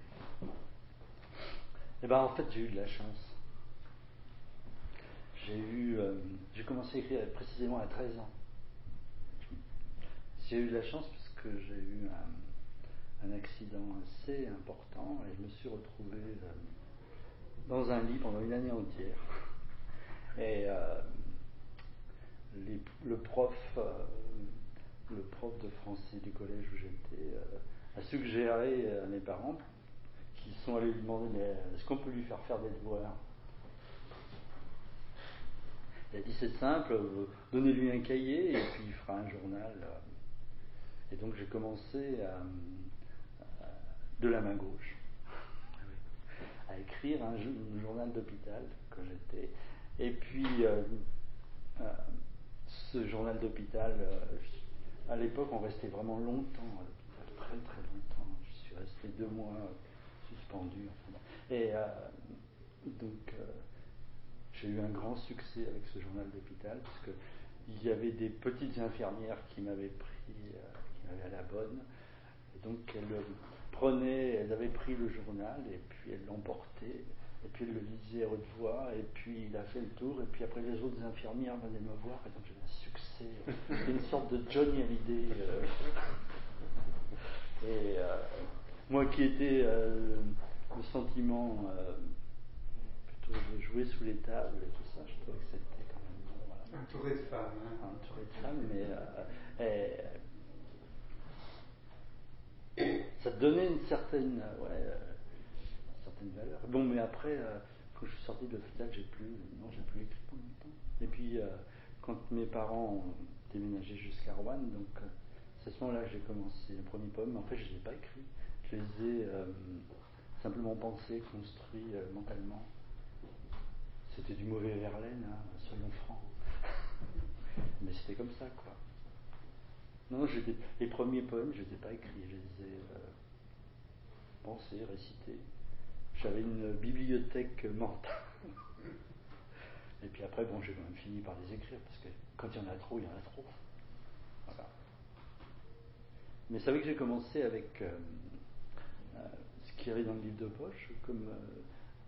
Eh ben, en fait, j'ai eu de la chance. J'ai eu, euh, j'ai commencé à écrire précisément à treize ans. J'ai eu de la chance parce que j'ai eu un, un accident assez important et je me suis retrouvé euh, dans un lit pendant une année entière. Et euh, les, le prof, euh, le prof de français du collège où j'étais euh, a suggéré à mes parents, qui sont allés lui demander mais est-ce qu'on peut lui faire faire des devoirs? Il a dit c'est simple, euh, donnez-lui un cahier et puis il fera un journal. Et donc j'ai commencé à, à, de la main gauche à écrire un, un journal d'hôpital quand j'étais. Et puis euh, euh, ce journal d'hôpital, euh, à l'époque on restait vraiment longtemps à l'hôpital, très très longtemps. Je suis resté deux mois suspendu. Enfin, et euh, donc euh, j'ai eu un grand succès avec ce journal d'hôpital parce que il y avait des petites infirmières qui m'avaient pris, euh, qui m'avaient à la bonne. Et donc elles euh, prenaient, elles avaient pris le journal et puis elles l'emportaient. Et puis elles le lisaient à haute voix. Et puis il a fait le tour. Et puis après les autres infirmières venaient me voir. Et donc j'ai eu un succès. C'était une sorte de Johnny Hallyday. Euh, et euh, moi qui étais euh, le sentiment euh, plutôt de jouer sous les tables et tout ça, je trouvais que c'était quand même voilà, entouré de femmes. Hein. Entouré de femmes, mais euh, et, euh, ça donnait une certaine, ouais, euh, une certaine valeur. Bon, mais après, euh, quand je suis sorti de l'hôpital, j'ai plus, non, j'ai plus écrit pendant longtemps. Et puis, euh, quand mes parents ont déménagé jusqu'à Rouen, donc euh, c'est à ce moment-là que j'ai commencé le premier poème. En fait, je ne les ai pas écrits. Je les ai euh, simplement pensés, construits euh, mentalement. C'était du mauvais Verlaine, hein, soyons francs. Mais c'était comme ça, quoi. Non, j'étais, les premiers poèmes, je ne les ai pas écrits, je les ai euh, pensés, récités. J'avais une bibliothèque mentale. Et puis après, bon, j'ai quand même fini par les écrire, parce que quand il y en a trop, il y en a trop. Voilà. Mais c'est vrai que j'ai commencé avec euh, euh, ce qu'il y avait dans le livre de poche, comme... Euh,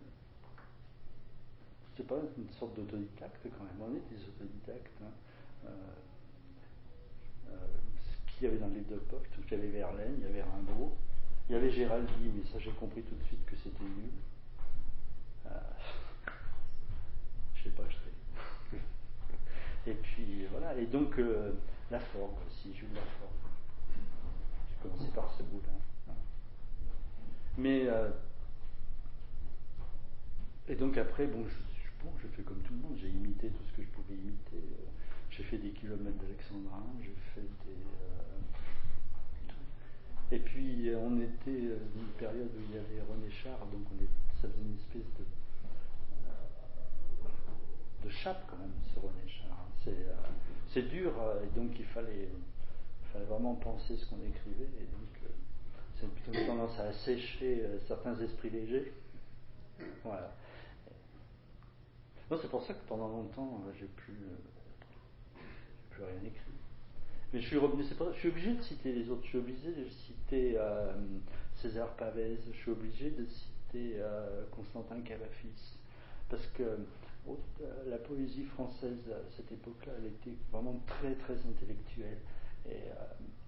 c'est pas une sorte d'autodidacte quand même, on est des autodidactes. Hein. Euh, euh, ce qu'il y avait dans le livre de poche, donc il y avait Verlaine, il y avait Rimbaud, il y avait Géraldi, mais ça j'ai compris tout de suite que c'était nul. Euh, je ne l'ai pas acheté. Et puis voilà, et donc euh, Laforgue aussi, Jules Laforgue. J'ai commencé par ce bout-là. Mais euh, et donc après, bon, je, bon, je fais comme tout le monde, j'ai imité tout ce que je pouvais imiter. J'ai fait des kilomètres d'Alexandrin, j'ai fait des. Euh, et puis on était dans une période où il y avait René Char, donc on est, ça faisait une espèce de. de chape quand même, ce René Char. C'est, euh, c'est dur, euh, et donc il fallait, il fallait vraiment penser ce qu'on écrivait, et donc euh, c'est plutôt une tendance à assécher euh, certains esprits légers. Voilà. Non, c'est pour ça que pendant longtemps, euh, j'ai plus, euh, j'ai plus rien écrit. Mais je suis revenu, c'est pas, je suis obligé de citer les autres. Je suis obligé de citer euh, César Pavese. Je suis obligé de citer euh, Constantin Cavafis, parce que euh, la poésie française à cette époque-là, elle était vraiment très très intellectuelle. Et euh,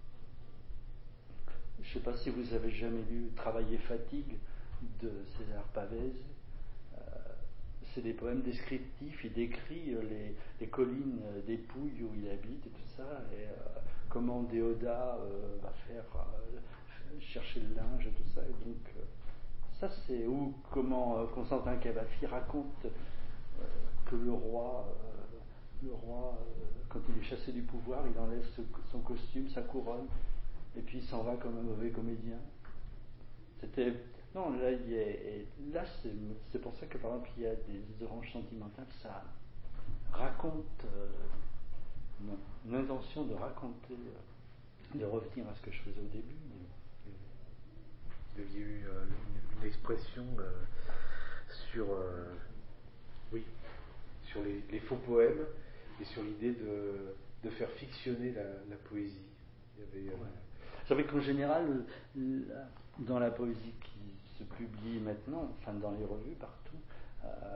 je ne sais pas si vous avez jamais lu Travail et fatigue de César Pavese. C'est des poèmes descriptifs, il décrit les, les collines des Pouilles où il habite et tout ça, et euh, comment Déodat euh, va faire euh, chercher le linge et tout ça. Et donc, euh, ça c'est où comment euh, Constantin Cavafis raconte euh, que le roi, euh, le roi euh, quand il est chassé du pouvoir, il enlève ce, son costume, sa couronne, et puis il s'en va comme un mauvais comédien. C'était. Non, là, il y a, là c'est, c'est pour ça que par exemple il y a des oranges sentimentales, ça raconte euh, une, une intention de raconter, euh, de revenir à ce que je faisais au début. Mais... Vous aviez eu euh, une, une expression euh, sur, euh, oui, sur les, les faux poèmes et sur l'idée de, de faire fictionner la, la poésie. Il y avait, euh... ouais. Vous savez qu'en général, la, dans la poésie qui se publie maintenant, enfin dans les revues partout, euh,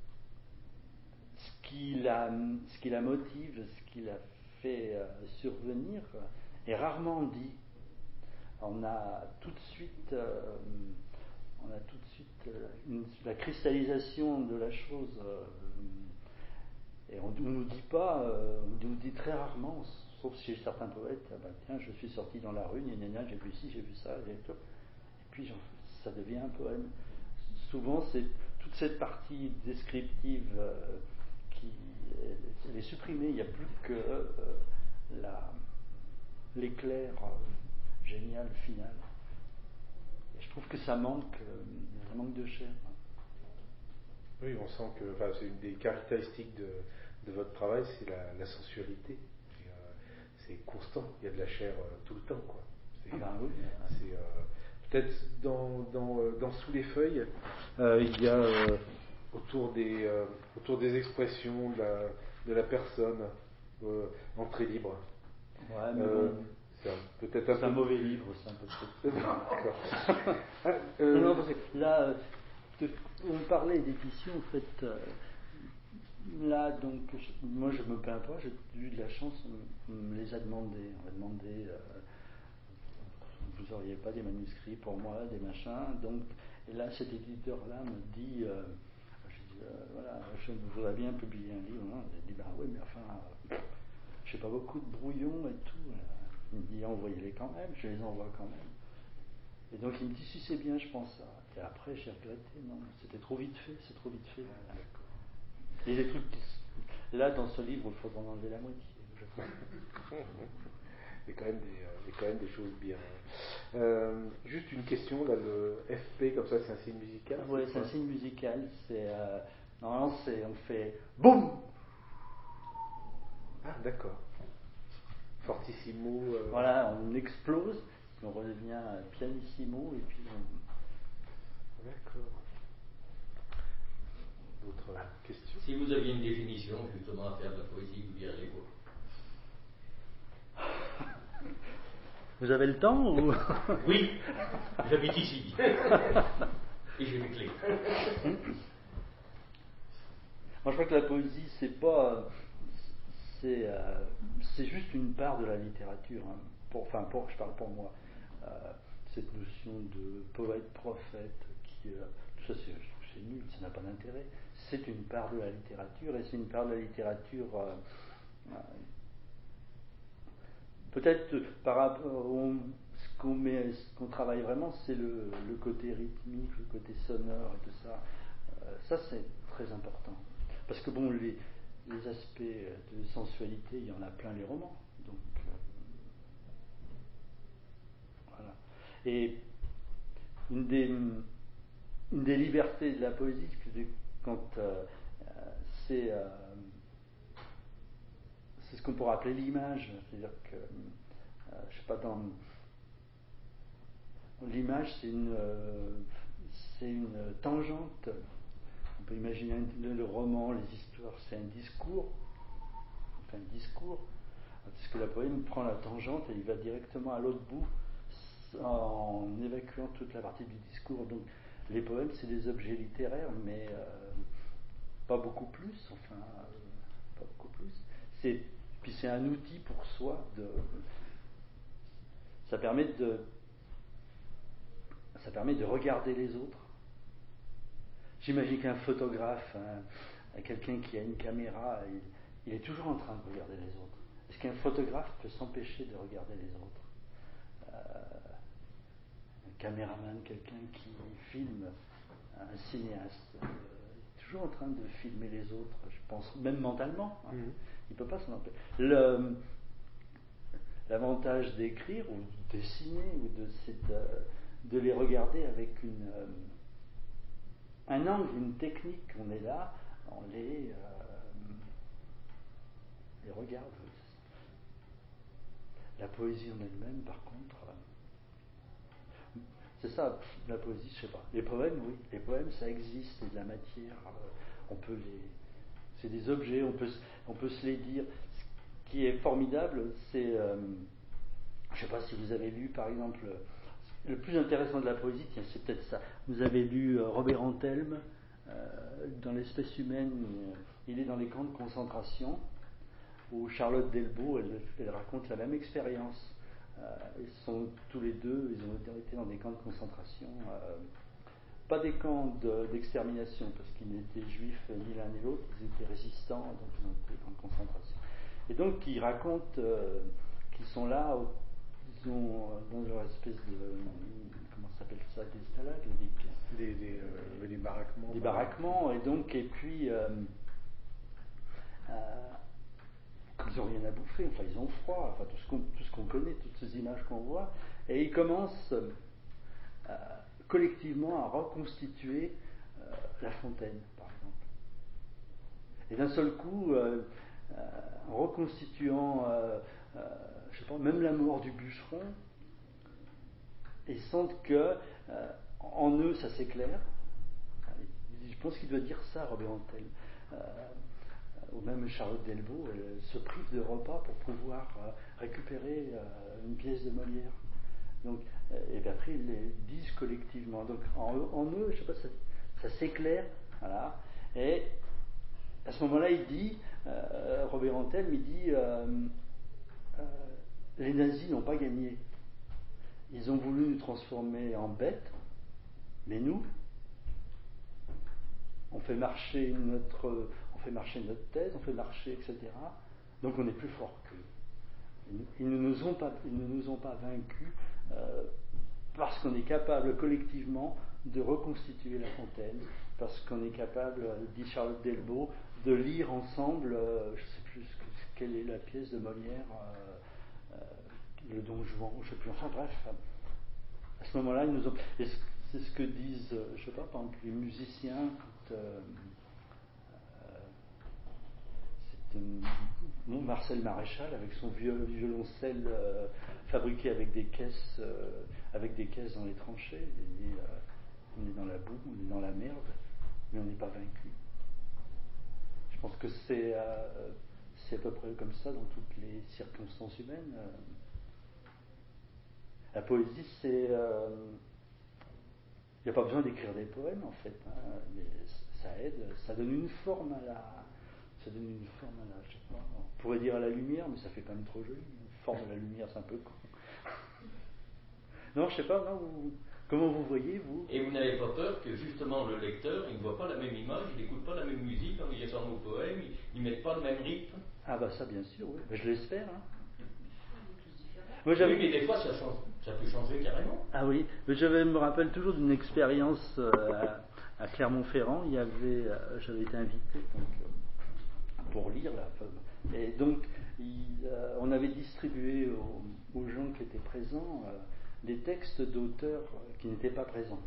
ce, qui la, ce qui la motive, ce qui la fait euh, survenir est rarement dit. On a tout de suite, euh, on a tout de suite euh, une, la cristallisation de la chose, euh, et on ne nous dit pas, euh, on nous dit très rarement, sauf chez certains poètes, ah ben, tiens, je suis sorti dans la rue, gna, gna, gna, j'ai vu ci, j'ai vu ça, et puis genre, ça devient un poème. Souvent, c'est toute cette partie descriptive euh, qui, elle est supprimée. Il n'y a plus que euh, la, l'éclair euh, génial final. Et je trouve que ça manque, euh, ça manque de chair. Oui, on sent que enfin, c'est une des caractéristiques de, de votre travail, c'est la, la sensualité. Et, euh, c'est constant, il y a de la chair euh, tout le temps, quoi. C'est, Ah ben oui. c'est, euh, peut-être dans, dans, dans Sous les feuilles, euh, il y a euh, autour, des, euh, autour des expressions de la, de la personne, euh, entrée libre. Ouais, mais Euh, bon, c'est un, peut-être un, c'est peu... un mauvais livre, c'est un peu trop. D'accord. Ah, euh, Non, non, parce que là, euh, de- on parlait d'édition, en fait. Euh, là, donc, je- moi, je me plains pas, j'ai eu de la chance, on, on me les a demandés. On m'a demandé, euh, vous n'auriez pas des manuscrits pour moi, des machins. Donc, et là, cet éditeur-là me dit, euh, je dis, euh, voilà, je voudrais bien publier un livre. Hein. J'ai dit, ben oui, mais enfin, euh, j'ai pas beaucoup de brouillons et tout. Il me dit, envoyez-les quand même, je les envoie quand même. Et donc il me dit, si c'est bien, je pense ça. Et après, j'ai regretté, non, c'était trop vite fait, c'est trop vite fait. Voilà. Et les trucs, là, dans ce livre, il faudra en enlever la moitié, je crois. Il y a quand même des, euh, il y a quand même des choses bien. Euh, juste une question, là, le F P, comme ça, c'est un signe musical? Oui, c'est un signe musical. C'est, euh, normalement, c'est, on fait boum. Ah, d'accord. Fortissimo. Euh... Voilà, on explose, puis on redevient pianissimo, et puis on... D'accord. D'autres questions? Si vous aviez une définition justement à faire de la poésie, vous diriez quoi? Vous avez le temps ou... Oui, j'habite ici. Et j'ai mes clés. Moi, je crois que la poésie, c'est pas... C'est, euh, c'est juste une part de la littérature. Hein. Pour, enfin, pour, je parle pour moi. Euh, cette notion de poète-prophète, qui, euh, tout ça, c'est, c'est nul, ça n'a pas d'intérêt. C'est une part de la littérature, et c'est une part de la littérature... Euh, euh, peut-être par rapport au... Ce qu'on, met, ce qu'on travaille vraiment, c'est le, le côté rythmique, le côté sonore et tout ça. Euh, ça, c'est très important. Parce que bon, les, les aspects de sensualité, il y en a plein les romans. Donc, euh, voilà. Et une des, une des libertés de la poésie, quand euh, c'est, euh, c'est ce qu'on pourrait appeler l'image. C'est-à-dire que, euh, je sais pas, dans l'image, c'est une, euh, c'est une tangente. On peut imaginer le, le roman, les histoires, c'est un discours. Enfin, un discours. Parce que la poème prend la tangente et il va directement à l'autre bout en évacuant toute la partie du discours. Donc, les poèmes, c'est des objets littéraires, mais euh, pas beaucoup plus. Enfin, euh, pas beaucoup plus. C'est, puis c'est un outil pour soi de. Ça permet de. Ça permet de regarder les autres. J'imagine qu'un photographe, un, quelqu'un qui a une caméra, il, il est toujours en train de regarder les autres. Est-ce qu'un photographe peut s'empêcher de regarder les autres? euh, Un caméraman, quelqu'un qui filme, un cinéaste, euh, il est toujours en train de filmer les autres, je pense, même mentalement. Hein. Mm-hmm. Il ne peut pas s'en empêcher. Le, l'avantage d'écrire ou de dessiner ou de, c'est de, de les regarder avec une, euh, un angle, une technique. On est là, on les, euh, les regarde. La poésie en elle-même, par contre, euh, c'est ça, la poésie, je sais pas. Les poèmes, oui, les poèmes, ça existe, c'est de la matière. Euh, on peut les, c'est des objets, on peut, on peut se les dire. Ce qui est formidable, c'est, euh, je sais pas si vous avez lu, par exemple, le plus intéressant de la poésie, tiens, c'est peut-être ça. Vous avez lu euh, Robert Antelme, euh, dans l'espèce humaine, euh, il est dans les camps de concentration, où Charlotte Delbo, elle, elle raconte la même expérience. Euh, ils sont tous les deux, ils ont été dans des camps de concentration, euh, pas des camps de, d'extermination, parce qu'ils n'étaient juifs ni l'un ni l'autre, ils étaient résistants, donc ils ont été des camps de concentration. Et donc ils racontent euh, qu'ils sont là, ils ont dans leur espèce de, comment ça s'appelle ça, des stalags, des, des, euh, des baraquements. Des baraquements, et donc, et puis, euh, ils n'ont rien à bouffer, enfin ils ont froid, enfin tout ce qu'on, tout ce qu'on connaît, toutes ces images qu'on voit, et ils commencent euh, collectivement à reconstituer euh, la fontaine, par exemple. Et d'un seul coup, euh, euh, en reconstituant, euh, euh, je sais pas, même la mort du bûcheron, ils sentent que euh, en eux ça s'éclaire. Je pense qu'il doit dire ça, Robert Antel. Euh, ou même Charlotte Delvaux, elle se prive de repas pour pouvoir euh, récupérer euh, une pièce de Molière. Donc, euh, et bien après, ils les disent collectivement. Donc, en, en eux, je sais pas, ça, ça s'éclaire, voilà. Et à ce moment-là, il dit, euh, Robert Antel, il dit, euh, euh, les nazis n'ont pas gagné. Ils ont voulu nous transformer en bêtes, mais nous, on fait marcher notre, on fait marcher notre thèse, on fait marcher, et cetera. Donc on est plus fort qu'eux. Ils ne nous ont pas, ils ne nous ont pas vaincus euh, parce qu'on est capable collectivement de reconstituer la fontaine, parce qu'on est capable, dit Charlotte Delvaux, de lire ensemble, euh, je ne sais plus quelle est la pièce de Molière, euh, euh, le Don Juan, je ne sais plus. Enfin bref, à ce moment-là, ils nous ont. Et c'est ce que disent, je ne sais pas, par exemple, les musiciens. Quand, euh, euh, c'est une, bon, Marcel Maréchal avec son viol, violoncelle euh, fabriqué avec des caisses, euh, avec des caisses dans les tranchées. Il dit, euh, on est dans la boue, on est dans la merde, mais on n'est pas vaincu. Je pense que c'est, euh, c'est à peu près comme ça dans toutes les circonstances humaines. La poésie, c'est euh, il n'y a pas besoin d'écrire des poèmes en fait, hein, mais ça aide, ça donne une forme à la, ça donne une forme à la, je sais pas, on pourrait dire à la lumière, mais ça fait quand même trop joli. Une forme à la lumière, c'est un peu con. Non, je sais pas, non, vous, comment vous voyez vous? Et vous n'avez pas peur que justement le lecteur, il ne voit pas la même image, il n'écoute pas la même musique en lisant nos poèmes, ils ne mettent pas le même rythme? Ah bah ça bien sûr, oui, je l'espère. Hein. Moi, oui, mais des fois ça, change, ça peut changer carrément. Ah oui, mais je me rappelle toujours d'une expérience euh, à, à Clermont-Ferrand. Il y avait, euh, j'avais été invité donc, euh, pour lire là, et donc il, euh, on avait distribué aux, aux gens qui étaient présents euh, des textes d'auteurs qui n'étaient pas présents.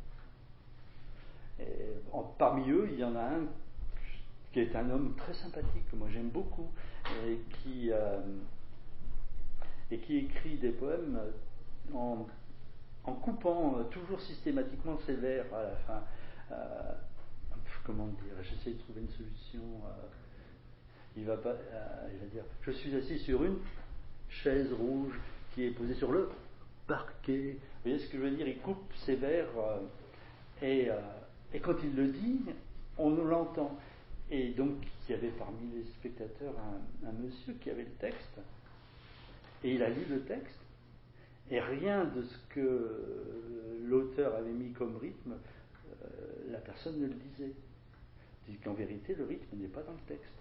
Et, en, parmi eux, il y en a un qui est un homme très sympathique que moi j'aime beaucoup et qui euh, et qui écrit des poèmes en, en coupant euh, toujours systématiquement ses vers à la fin. Euh, comment dire, j'essaie de trouver une solution. Euh, il va pas, euh, il va dire, je suis assis sur une chaise rouge qui est posée sur le parquet. Vous voyez ce que je veux dire? Il coupe ses vers euh, et, euh, et quand il le dit, on l'entend. Et donc, il y avait parmi les spectateurs un, un monsieur qui avait le texte. Et il a lu le texte, et rien de ce que l'auteur avait mis comme rythme, euh, la personne ne le disait. C'est qu'en vérité, le rythme n'est pas dans le texte.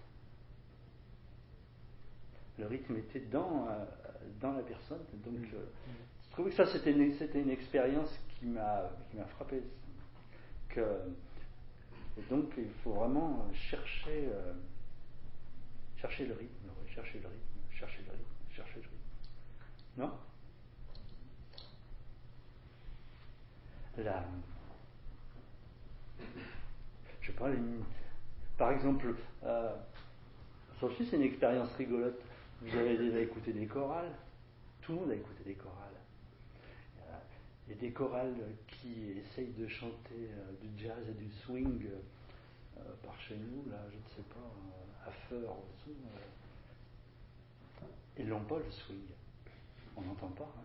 Le rythme était dans, euh, dans la personne. Donc, je, je trouvais que ça, c'était une, c'était une expérience qui m'a, qui m'a frappé. Que, et donc, il faut vraiment chercher, euh, chercher le rythme, chercher le rythme, chercher le rythme, chercher le rythme. Non? La, je sais pas, les, par exemple, euh, ça aussi c'est une expérience rigolote. Vous avez déjà écouté des chorales? Tout le monde a écouté des chorales. Il y a des chorales qui essayent de chanter euh, du jazz et du swing euh, par chez nous, là, je ne sais pas, euh, à Feur, au sous. Euh, ils n'ont pas le swing. On n'entend pas. Hein.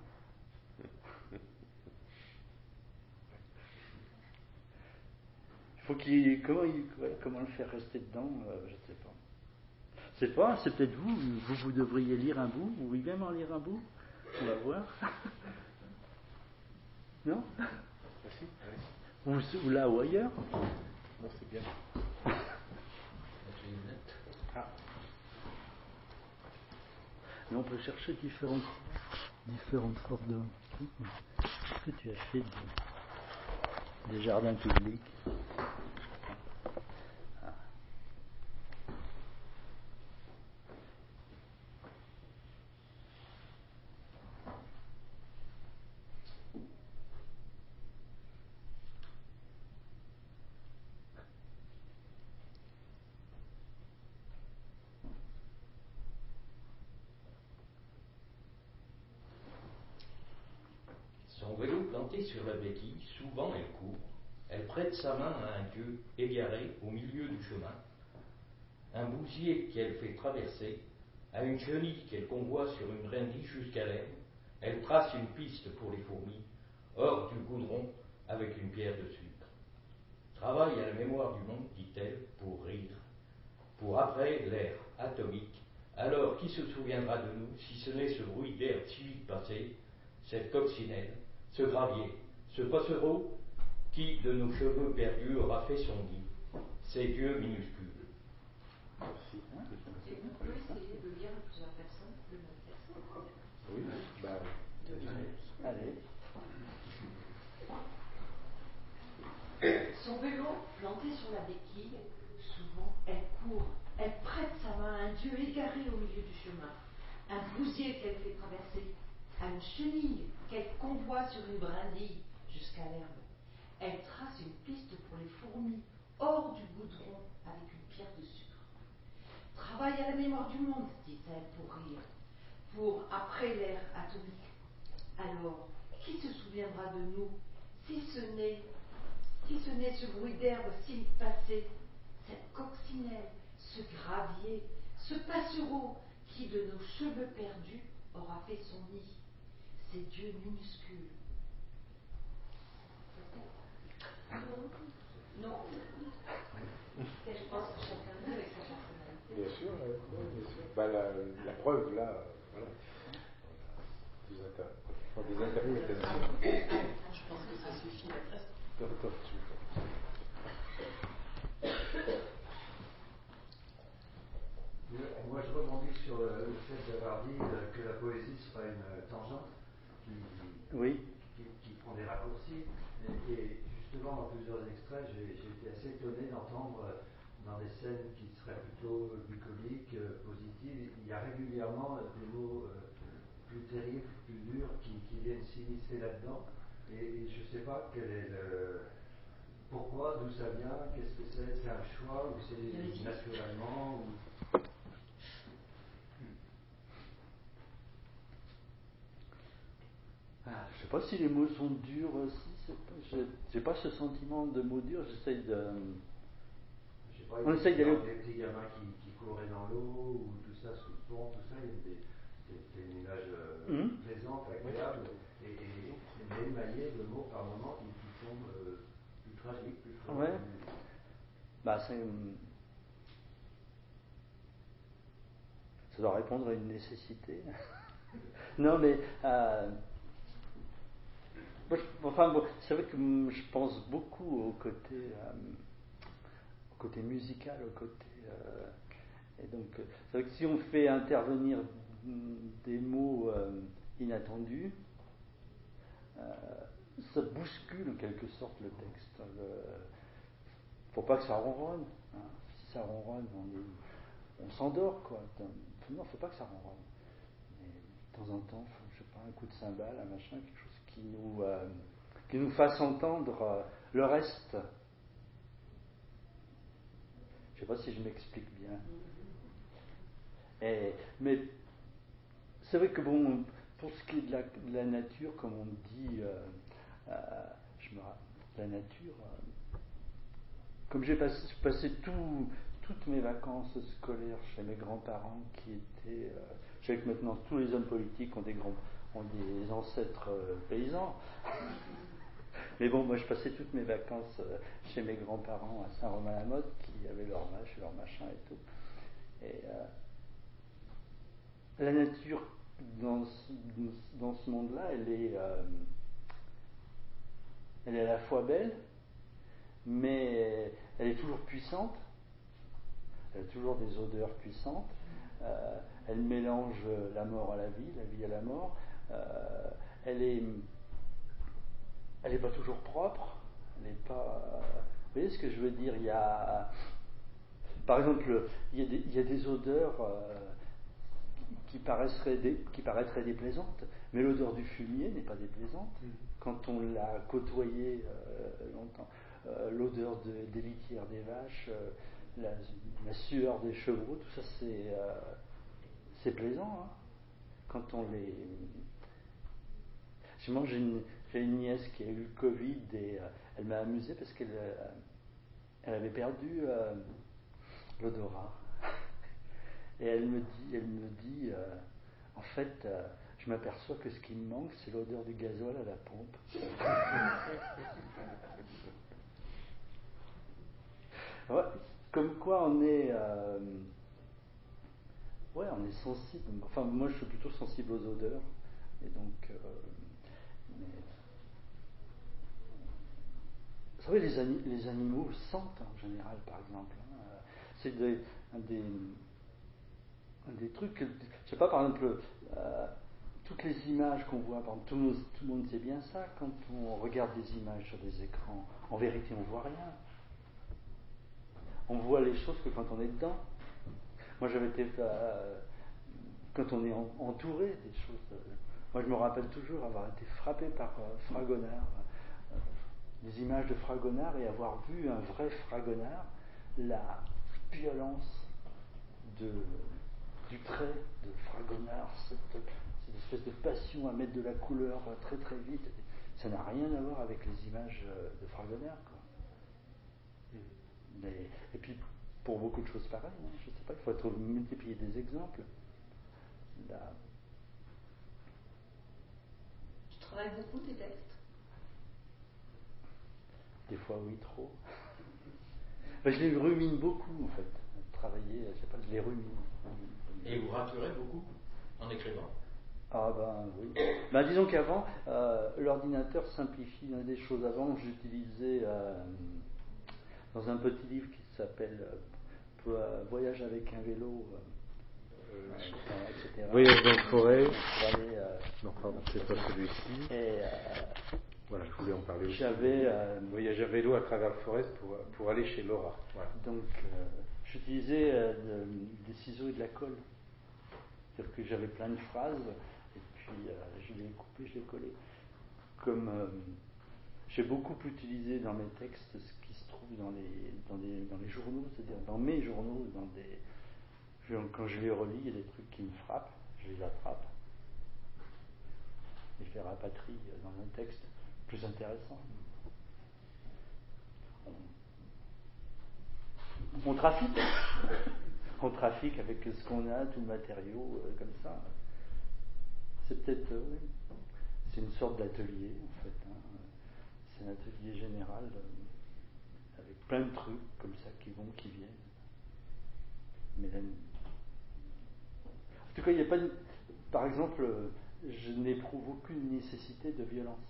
Faut qu'il, comment, il, comment le faire rester dedans, euh, je ne sais pas. C'est pas, c'est peut-être vous, vous, vous devriez lire un bout, vous voulez même en lire un bout? On va voir. Non? Merci. Ou, ou là ou ailleurs? Non, c'est bien. Ah. Mais on peut chercher différentes, différentes formes de. Qu'est-ce que tu as fait de, des jardins publics? plantée sur la béquille, souvent elle court, elle prête sa main à un Dieu égaré au milieu du chemin, un bousier qu'elle fait traverser, à une chenille qu'elle convoie sur une brindille jusqu'à l'herbe, elle trace une piste pour les fourmis, hors du goudron avec une pierre de sucre. Travaille à la mémoire du monde, dit-elle, pour rire, pour après l'air atomique. Alors qui se souviendra de nous, si ce n'est ce bruit d'air si vite passé, cette coccinelle, ce gravier, ce passereau, qui de nos cheveux perdus aura fait son nid, ces dieux minuscules. Merci. Et vous pouvez essayer de lire à plusieurs personnes le même texte. Oui, bah, Allez. Son vélo planté sur la béquille, souvent elle court, elle prête sa main à un Dieu égaré au milieu du chemin, un bousier qu'elle fait traverser, à une chenille qu'elle convoie sur une brindille jusqu'à l'herbe. Elle trace une piste pour les fourmis, hors du goudron avec une pierre de sucre. Travaille à la mémoire du monde, dit-elle pour rire, pour après l'ère atomique. Alors, qui se souviendra de nous, si ce n'est Si ce n'est ce bruit d'herbe si passé, cette coccinelle, ce gravier, ce passereau qui de nos cheveux perdus aura fait son nid, ces dieux minuscules. Non. Je pense que chacun d'eux avec sa personnalité. bien sûr, euh, oui, bien sûr. Bah, la, la preuve, là, euh, voilà. Des, inter... enfin, des interprétations. Je pense que ça suffit la presse. Docteur Tchou. Moi, je rebondis sur le fait d'avoir dit que la poésie sera une tangente qui, Oui. qui, qui prend des raccourcis. Et, et justement, dans plusieurs extraits, j'ai, j'ai été assez étonné d'entendre dans des scènes qui seraient plutôt bucoliques, positives, il y a régulièrement des mots plus terribles, plus durs qui, qui viennent s'immiscer là-dedans. Et, et je ne sais pas quel est le. Pourquoi, d'où ça vient, qu'est-ce que c'est, c'est un choix ou c'est naturellement ou... Ah, je ne sais pas si les mots sont durs aussi. Je n'ai pas ce sentiment de mots durs. J'essaye de. Je sais pas, On essaye d'aller. Des petits gamins qui, qui couraient dans l'eau ou tout ça sous le pont, tout ça, il y a des, des, des images euh, mmh. plaisantes, agréables et, et, et émaillées de mots par moments qui, qui sont euh, plus tragiques, plus forts. Ouais. Bah, c'est. Ça doit répondre à une nécessité. Non, mais. Euh, enfin, bon, c'est vrai que je pense beaucoup au côté, euh, au côté musical, au côté. Euh, et donc, c'est vrai que si on fait intervenir des mots euh, inattendus, euh, ça bouscule en quelque sorte le texte. Il ne faut pas que ça ronronne. Hein. Si ça ronronne, on, est, on s'endort, quoi. Non, il ne faut pas que ça ronronne. Mais de temps en temps, faut, je sais pas, un coup de cymbale, un machin, quelque chose qui nous, euh, qui nous fasse entendre euh, le reste. Je ne sais pas si je m'explique bien. Et, mais c'est vrai que bon, pour ce qui est de la, de la nature, comme on dit, euh, euh, je me rappelle, la nature, euh, comme j'ai passé, passé tout, toutes mes vacances scolaires chez mes grands-parents qui étaient, euh, je sais que maintenant tous les hommes politiques ont des, grands, ont des ancêtres euh, paysans, mais bon, moi je passais toutes mes vacances euh, chez mes grands-parents à Saint-Romain-la-Motte qui avaient leur vache, leur machin et tout. Et euh, la nature dans ce, dans ce monde-là, elle est, euh, elle est à la fois belle, mais elle est toujours puissante. Elle a toujours des odeurs puissantes. Euh, elle mélange la mort à la vie, la vie à la mort. Euh, elle est, elle n'est pas toujours propre. Elle n'est pas. Vous voyez ce que je veux dire ? Il y a, par exemple, il y a des, il y a des odeurs. Euh, Qui paraîtraient, dé, qui paraîtraient déplaisantes, mais l'odeur du fumier n'est pas déplaisante. Mmh. Quand on l'a côtoyé euh, longtemps, euh, l'odeur de, des litières des vaches, euh, la, la sueur des chevreaux, tout ça c'est, euh, c'est plaisant. Hein, quand on les. J'ai, j'ai, une, j'ai une nièce qui a eu le Covid et euh, elle m'a amusé parce qu'elle euh, elle avait perdu euh, l'odorat. Et elle me dit, elle me dit euh, en fait, euh, je m'aperçois que ce qui me manque, c'est l'odeur du gasoil à la pompe. Ouais, comme quoi on est, euh, ouais, on est sensible. Enfin, moi, je suis plutôt sensible aux odeurs, et donc, euh, mais, vous savez, les, ani- les animaux sentent en général, par exemple. Hein. C'est des, un des des trucs, que, je sais pas, par exemple, euh, toutes les images qu'on voit, par exemple, tout, le monde, tout le monde sait bien ça, quand on regarde des images sur des écrans, en vérité on voit rien. On voit les choses que quand on est dedans. Moi j'avais été, euh, quand on est en, entouré des choses, euh, moi je me rappelle toujours avoir été frappé par euh, Fragonard, euh, des images de Fragonard et avoir vu un vrai Fragonard, la violence de... du trait de Fragonard, cette, cette espèce de passion à mettre de la couleur très très vite, ça n'a rien à voir avec les images de Fragonard. Quoi. Mais, et puis pour beaucoup de choses pareilles, hein, je ne sais pas, il faut trouver, multiplier des exemples. Là. Tu travailles beaucoup tes textes? Des fois oui, trop. Ben, je les rumine beaucoup en fait. Travailler, je sais pas, je les rumine. Et vous raturez beaucoup en écrivant? Ah ben oui. Ben, disons qu'avant, euh, l'ordinateur simplifie des choses. Avant, j'utilisais euh, dans un petit livre qui s'appelle euh, Voyage avec un vélo, euh, euh, et cetera. Voyage dans la forêt. Aller, euh, non, pardon, c'est pas celui-ci. Et, euh, voilà, je voulais en parler aussi. J'avais euh, voyage à vélo à travers la forêt pour, pour aller chez Laura. Voilà. Donc, euh, j'utilisais euh, de, des ciseaux et de la colle. C'est-à-dire que j'avais plein de phrases, et puis euh, je les ai coupées, je les ai collées. Comme euh, j'ai beaucoup utilisé dans mes textes ce qui se trouve dans les, dans les, dans les journaux, c'est-à-dire dans mes journaux, dans des, je, quand je les relis, il y a des trucs qui me frappent, je les attrape, et je les rapatrie dans un texte plus intéressant. On, on trafique. On trafique avec ce qu'on a, tout le matériau, euh, comme ça. C'est peut-être, euh, oui. C'est une sorte d'atelier, en fait. Hein. C'est un atelier général euh, avec plein de trucs comme ça qui vont, qui viennent. Mais là, en tout cas, il n'y a pas de... Par exemple, euh, je n'éprouve aucune nécessité de violence.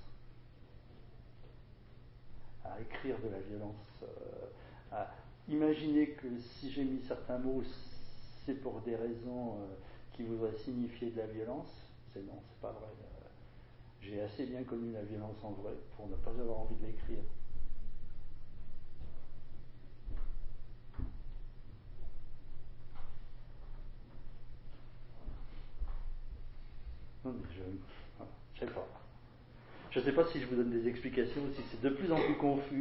À écrire de la violence, euh, à imaginer que si j'ai mis certains mots, c'est pour des raisons euh, qui voudraient signifier de la violence. C'est non, c'est pas vrai. Euh, j'ai assez bien connu la violence en vrai pour ne pas avoir envie de l'écrire. Non, mais je, voilà, je sais pas. Je ne sais pas si je vous donne des explications ou si c'est de plus en plus confus.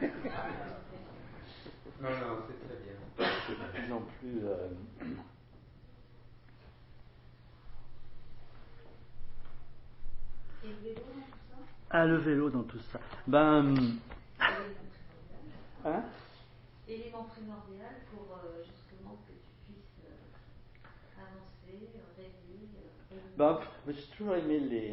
Non, non, c'est très bien. C'est de plus en plus. Euh... Et le vélo dans tout ça? Ah, le vélo dans tout ça. Ben. Élément primordial. Hein? Élément primordial pour euh, justement que tu puisses euh, avancer, rêver. Euh, ben, j'ai toujours aimé les,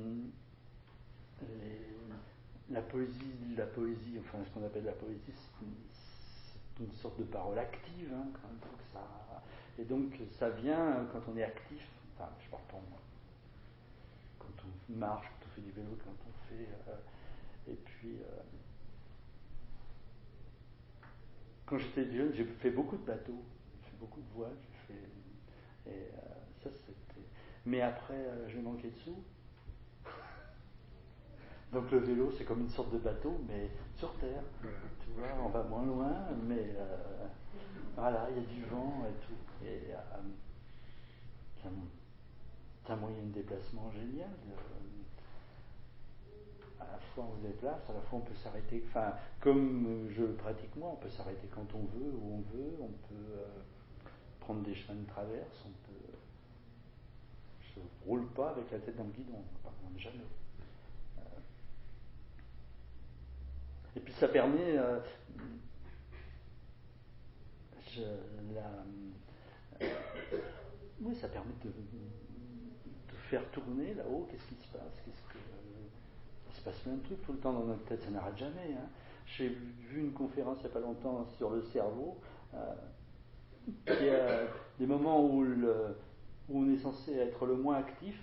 les, la poésie, la poésie, enfin ce qu'on appelle la poésie, c'est une, c'est une sorte de parole active, hein, quand même, faut que ça, et donc ça vient quand on est actif. Enfin, je parle pour moi. Quand on marche, quand on fait du vélo, quand on fait, euh, et puis. Euh, Quand j'étais jeune, j'ai fait beaucoup de bateaux, j'ai fait beaucoup de voiles, j'ai fait, et euh, ça c'était. Mais après, euh, j'ai manqué de sous. Donc le vélo, c'est comme une sorte de bateau, mais sur terre. Voilà. Tu vois, on va moins loin, mais euh, voilà, il y a du vent et tout. Et euh, c'est, un, c'est un moyen de déplacement génial. Euh, à la fois on se déplace, à la fois on peut s'arrêter, enfin, comme je le pratique moi, on peut s'arrêter quand on veut, où on veut, on peut euh, prendre des chemins de traverse, on peut. Je ne roule pas avec la tête dans le guidon, par exemple, jamais. Euh, Et puis ça permet euh, je, la, euh, oui, ça permet de, de faire tourner là-haut. Qu'est-ce qui se passe? Qu'est-ce que, euh, il se passe plein de trucs tout le temps dans notre tête, ça n'arrête jamais. Hein. J'ai vu une conférence il n'y a pas longtemps sur le cerveau. Euh, il y a des moments où, le, où on est censé être le moins actif.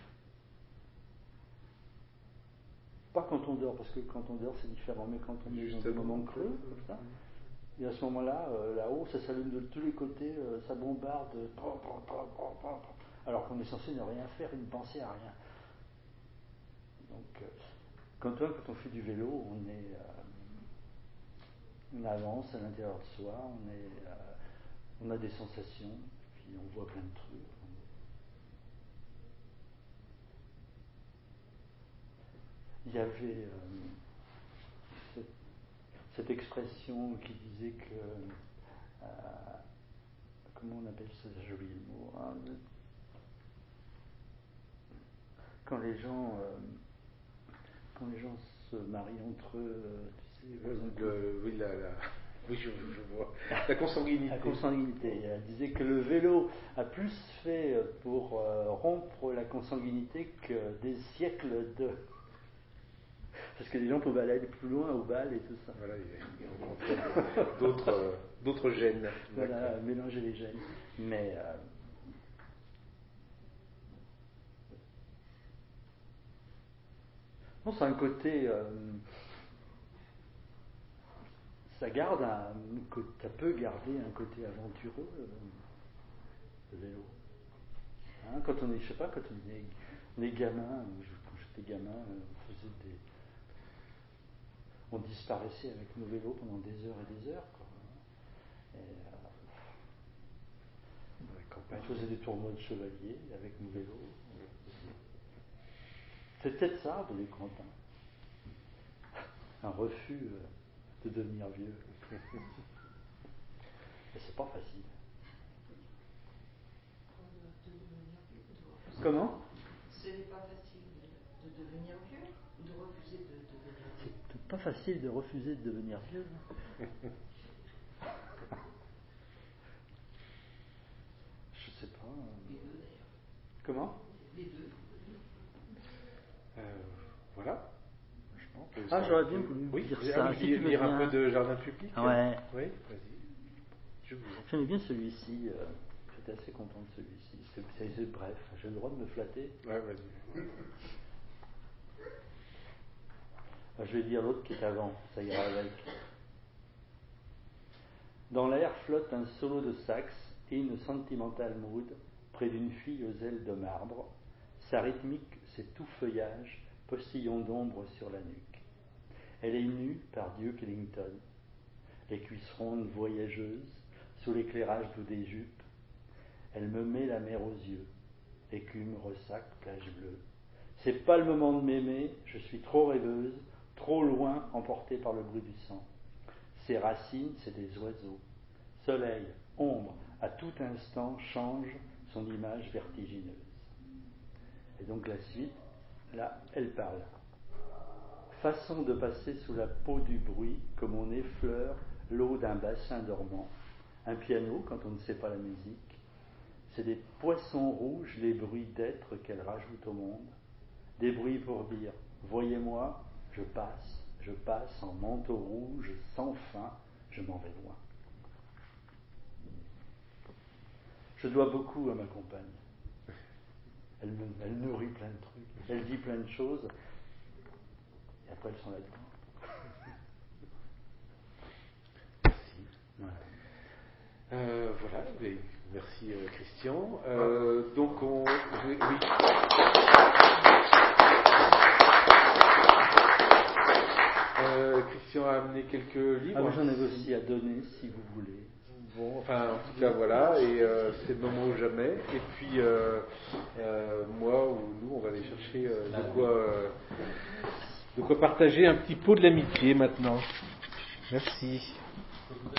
Pas quand on dort, parce que quand on dort c'est différent, mais quand on est dans des moments creux, comme ça. Et à ce moment-là, euh, là-haut, ça s'allume de tous les côtés, euh, ça bombarde, alors qu'on est censé ne rien faire, ne penser à rien. Donc, euh, quand, quand on fait du vélo, on est, euh, on avance à l'intérieur de soi, on est, euh, on a des sensations, puis on voit plein de trucs. Il y avait euh, cette, cette expression qui disait que euh, comment on appelle ça, j'ai oublié le mot, hein, quand les gens euh, quand les gens se marient entre eux, euh, tu sais, le, oui, la, la, oui je, je vois la consanguinité. La consanguinité. Elle disait que le vélo a plus fait pour euh, rompre la consanguinité que des siècles de. Parce que les gens pouvaient aller plus loin au bal et tout ça. Voilà, il y a d'autres, euh, d'autres gènes. Voilà, d'accord. Mélanger les gènes. Mais euh, bon, c'est un côté. Euh, ça garde un, ça peut garder un côté aventureux, euh, le vélo. Hein, quand on est, je sais pas, quand on est, on est gamin, quand j'étais gamin, on faisait des. On disparaissait avec nos vélos pendant des heures et des heures. Quoi. Et, euh, on faisait des tournois de chevalier avec nos vélos. C'est peut-être ça, vous les comptes. Hein. Un refus euh, de devenir vieux. Et c'est pas facile. De devenir vieux. Comment? Ce n'est pas facile de, de devenir vieux ou de refuser de devenir vieux. C'est pas facile de refuser de devenir vieux. Je sais pas. Les deux d'ailleurs. Comment? Les deux. Euh, voilà. Je pense que ah, ça... j'aurais bien voulu oui, dire ah, ça. oui, Si lire, tu veux lire bien. un peu de jardin public. Ouais. Oui, vas-y. Je vous... J'aimais bien celui-ci. Euh, j'étais assez content de celui-ci. C'est, c'est, c'est bref. J'ai le droit de me flatter. Ouais, vas-y. Ah, je vais dire l'autre qui est avant. Ça ira avec. Dans l'air flotte un solo de sax et une sentimental mood près d'une fille aux ailes de marbre. Sa rythmique, c'est tout feuillage, postillon d'ombre sur la nuque. Elle est nue par Dieu Killington, les cuisses rondes voyageuses, sous l'éclairage doux des jupes. Elle me met la mer aux yeux, écume, ressac, plage bleue. C'est pas le moment de m'aimer, je suis trop rêveuse, trop loin, emportée par le bruit du sang. Ses racines, c'est des oiseaux. Soleil, ombre, à tout instant change son image vertigineuse. Et donc la suite, là, elle parle. Façon de passer sous la peau du bruit, comme on effleure l'eau d'un bassin dormant. Un piano, quand on ne sait pas la musique. C'est des poissons rouges, les bruits d'être qu'elle rajoute au monde. Des bruits pour dire, voyez-moi, je passe, je passe en manteau rouge, sans fin, je m'en vais loin. Je dois beaucoup à ma compagne. Elle, me, elle nourrit plein de trucs, elle dit plein de choses, et après elle s'en va dedans. Merci. Voilà. Euh, voilà, mais merci euh, Christian. Euh, donc on... Oui. oui. Euh, Christian a amené quelques livres. Ah, mais j'en avais aussi à donner si vous voulez. Bon, enfin, en tout cas, voilà, et euh, c'est le moment ou jamais. Et puis, euh, euh, moi ou nous, on va aller chercher euh, de quoi, euh, de quoi partager un petit pot de l'amitié maintenant. Merci.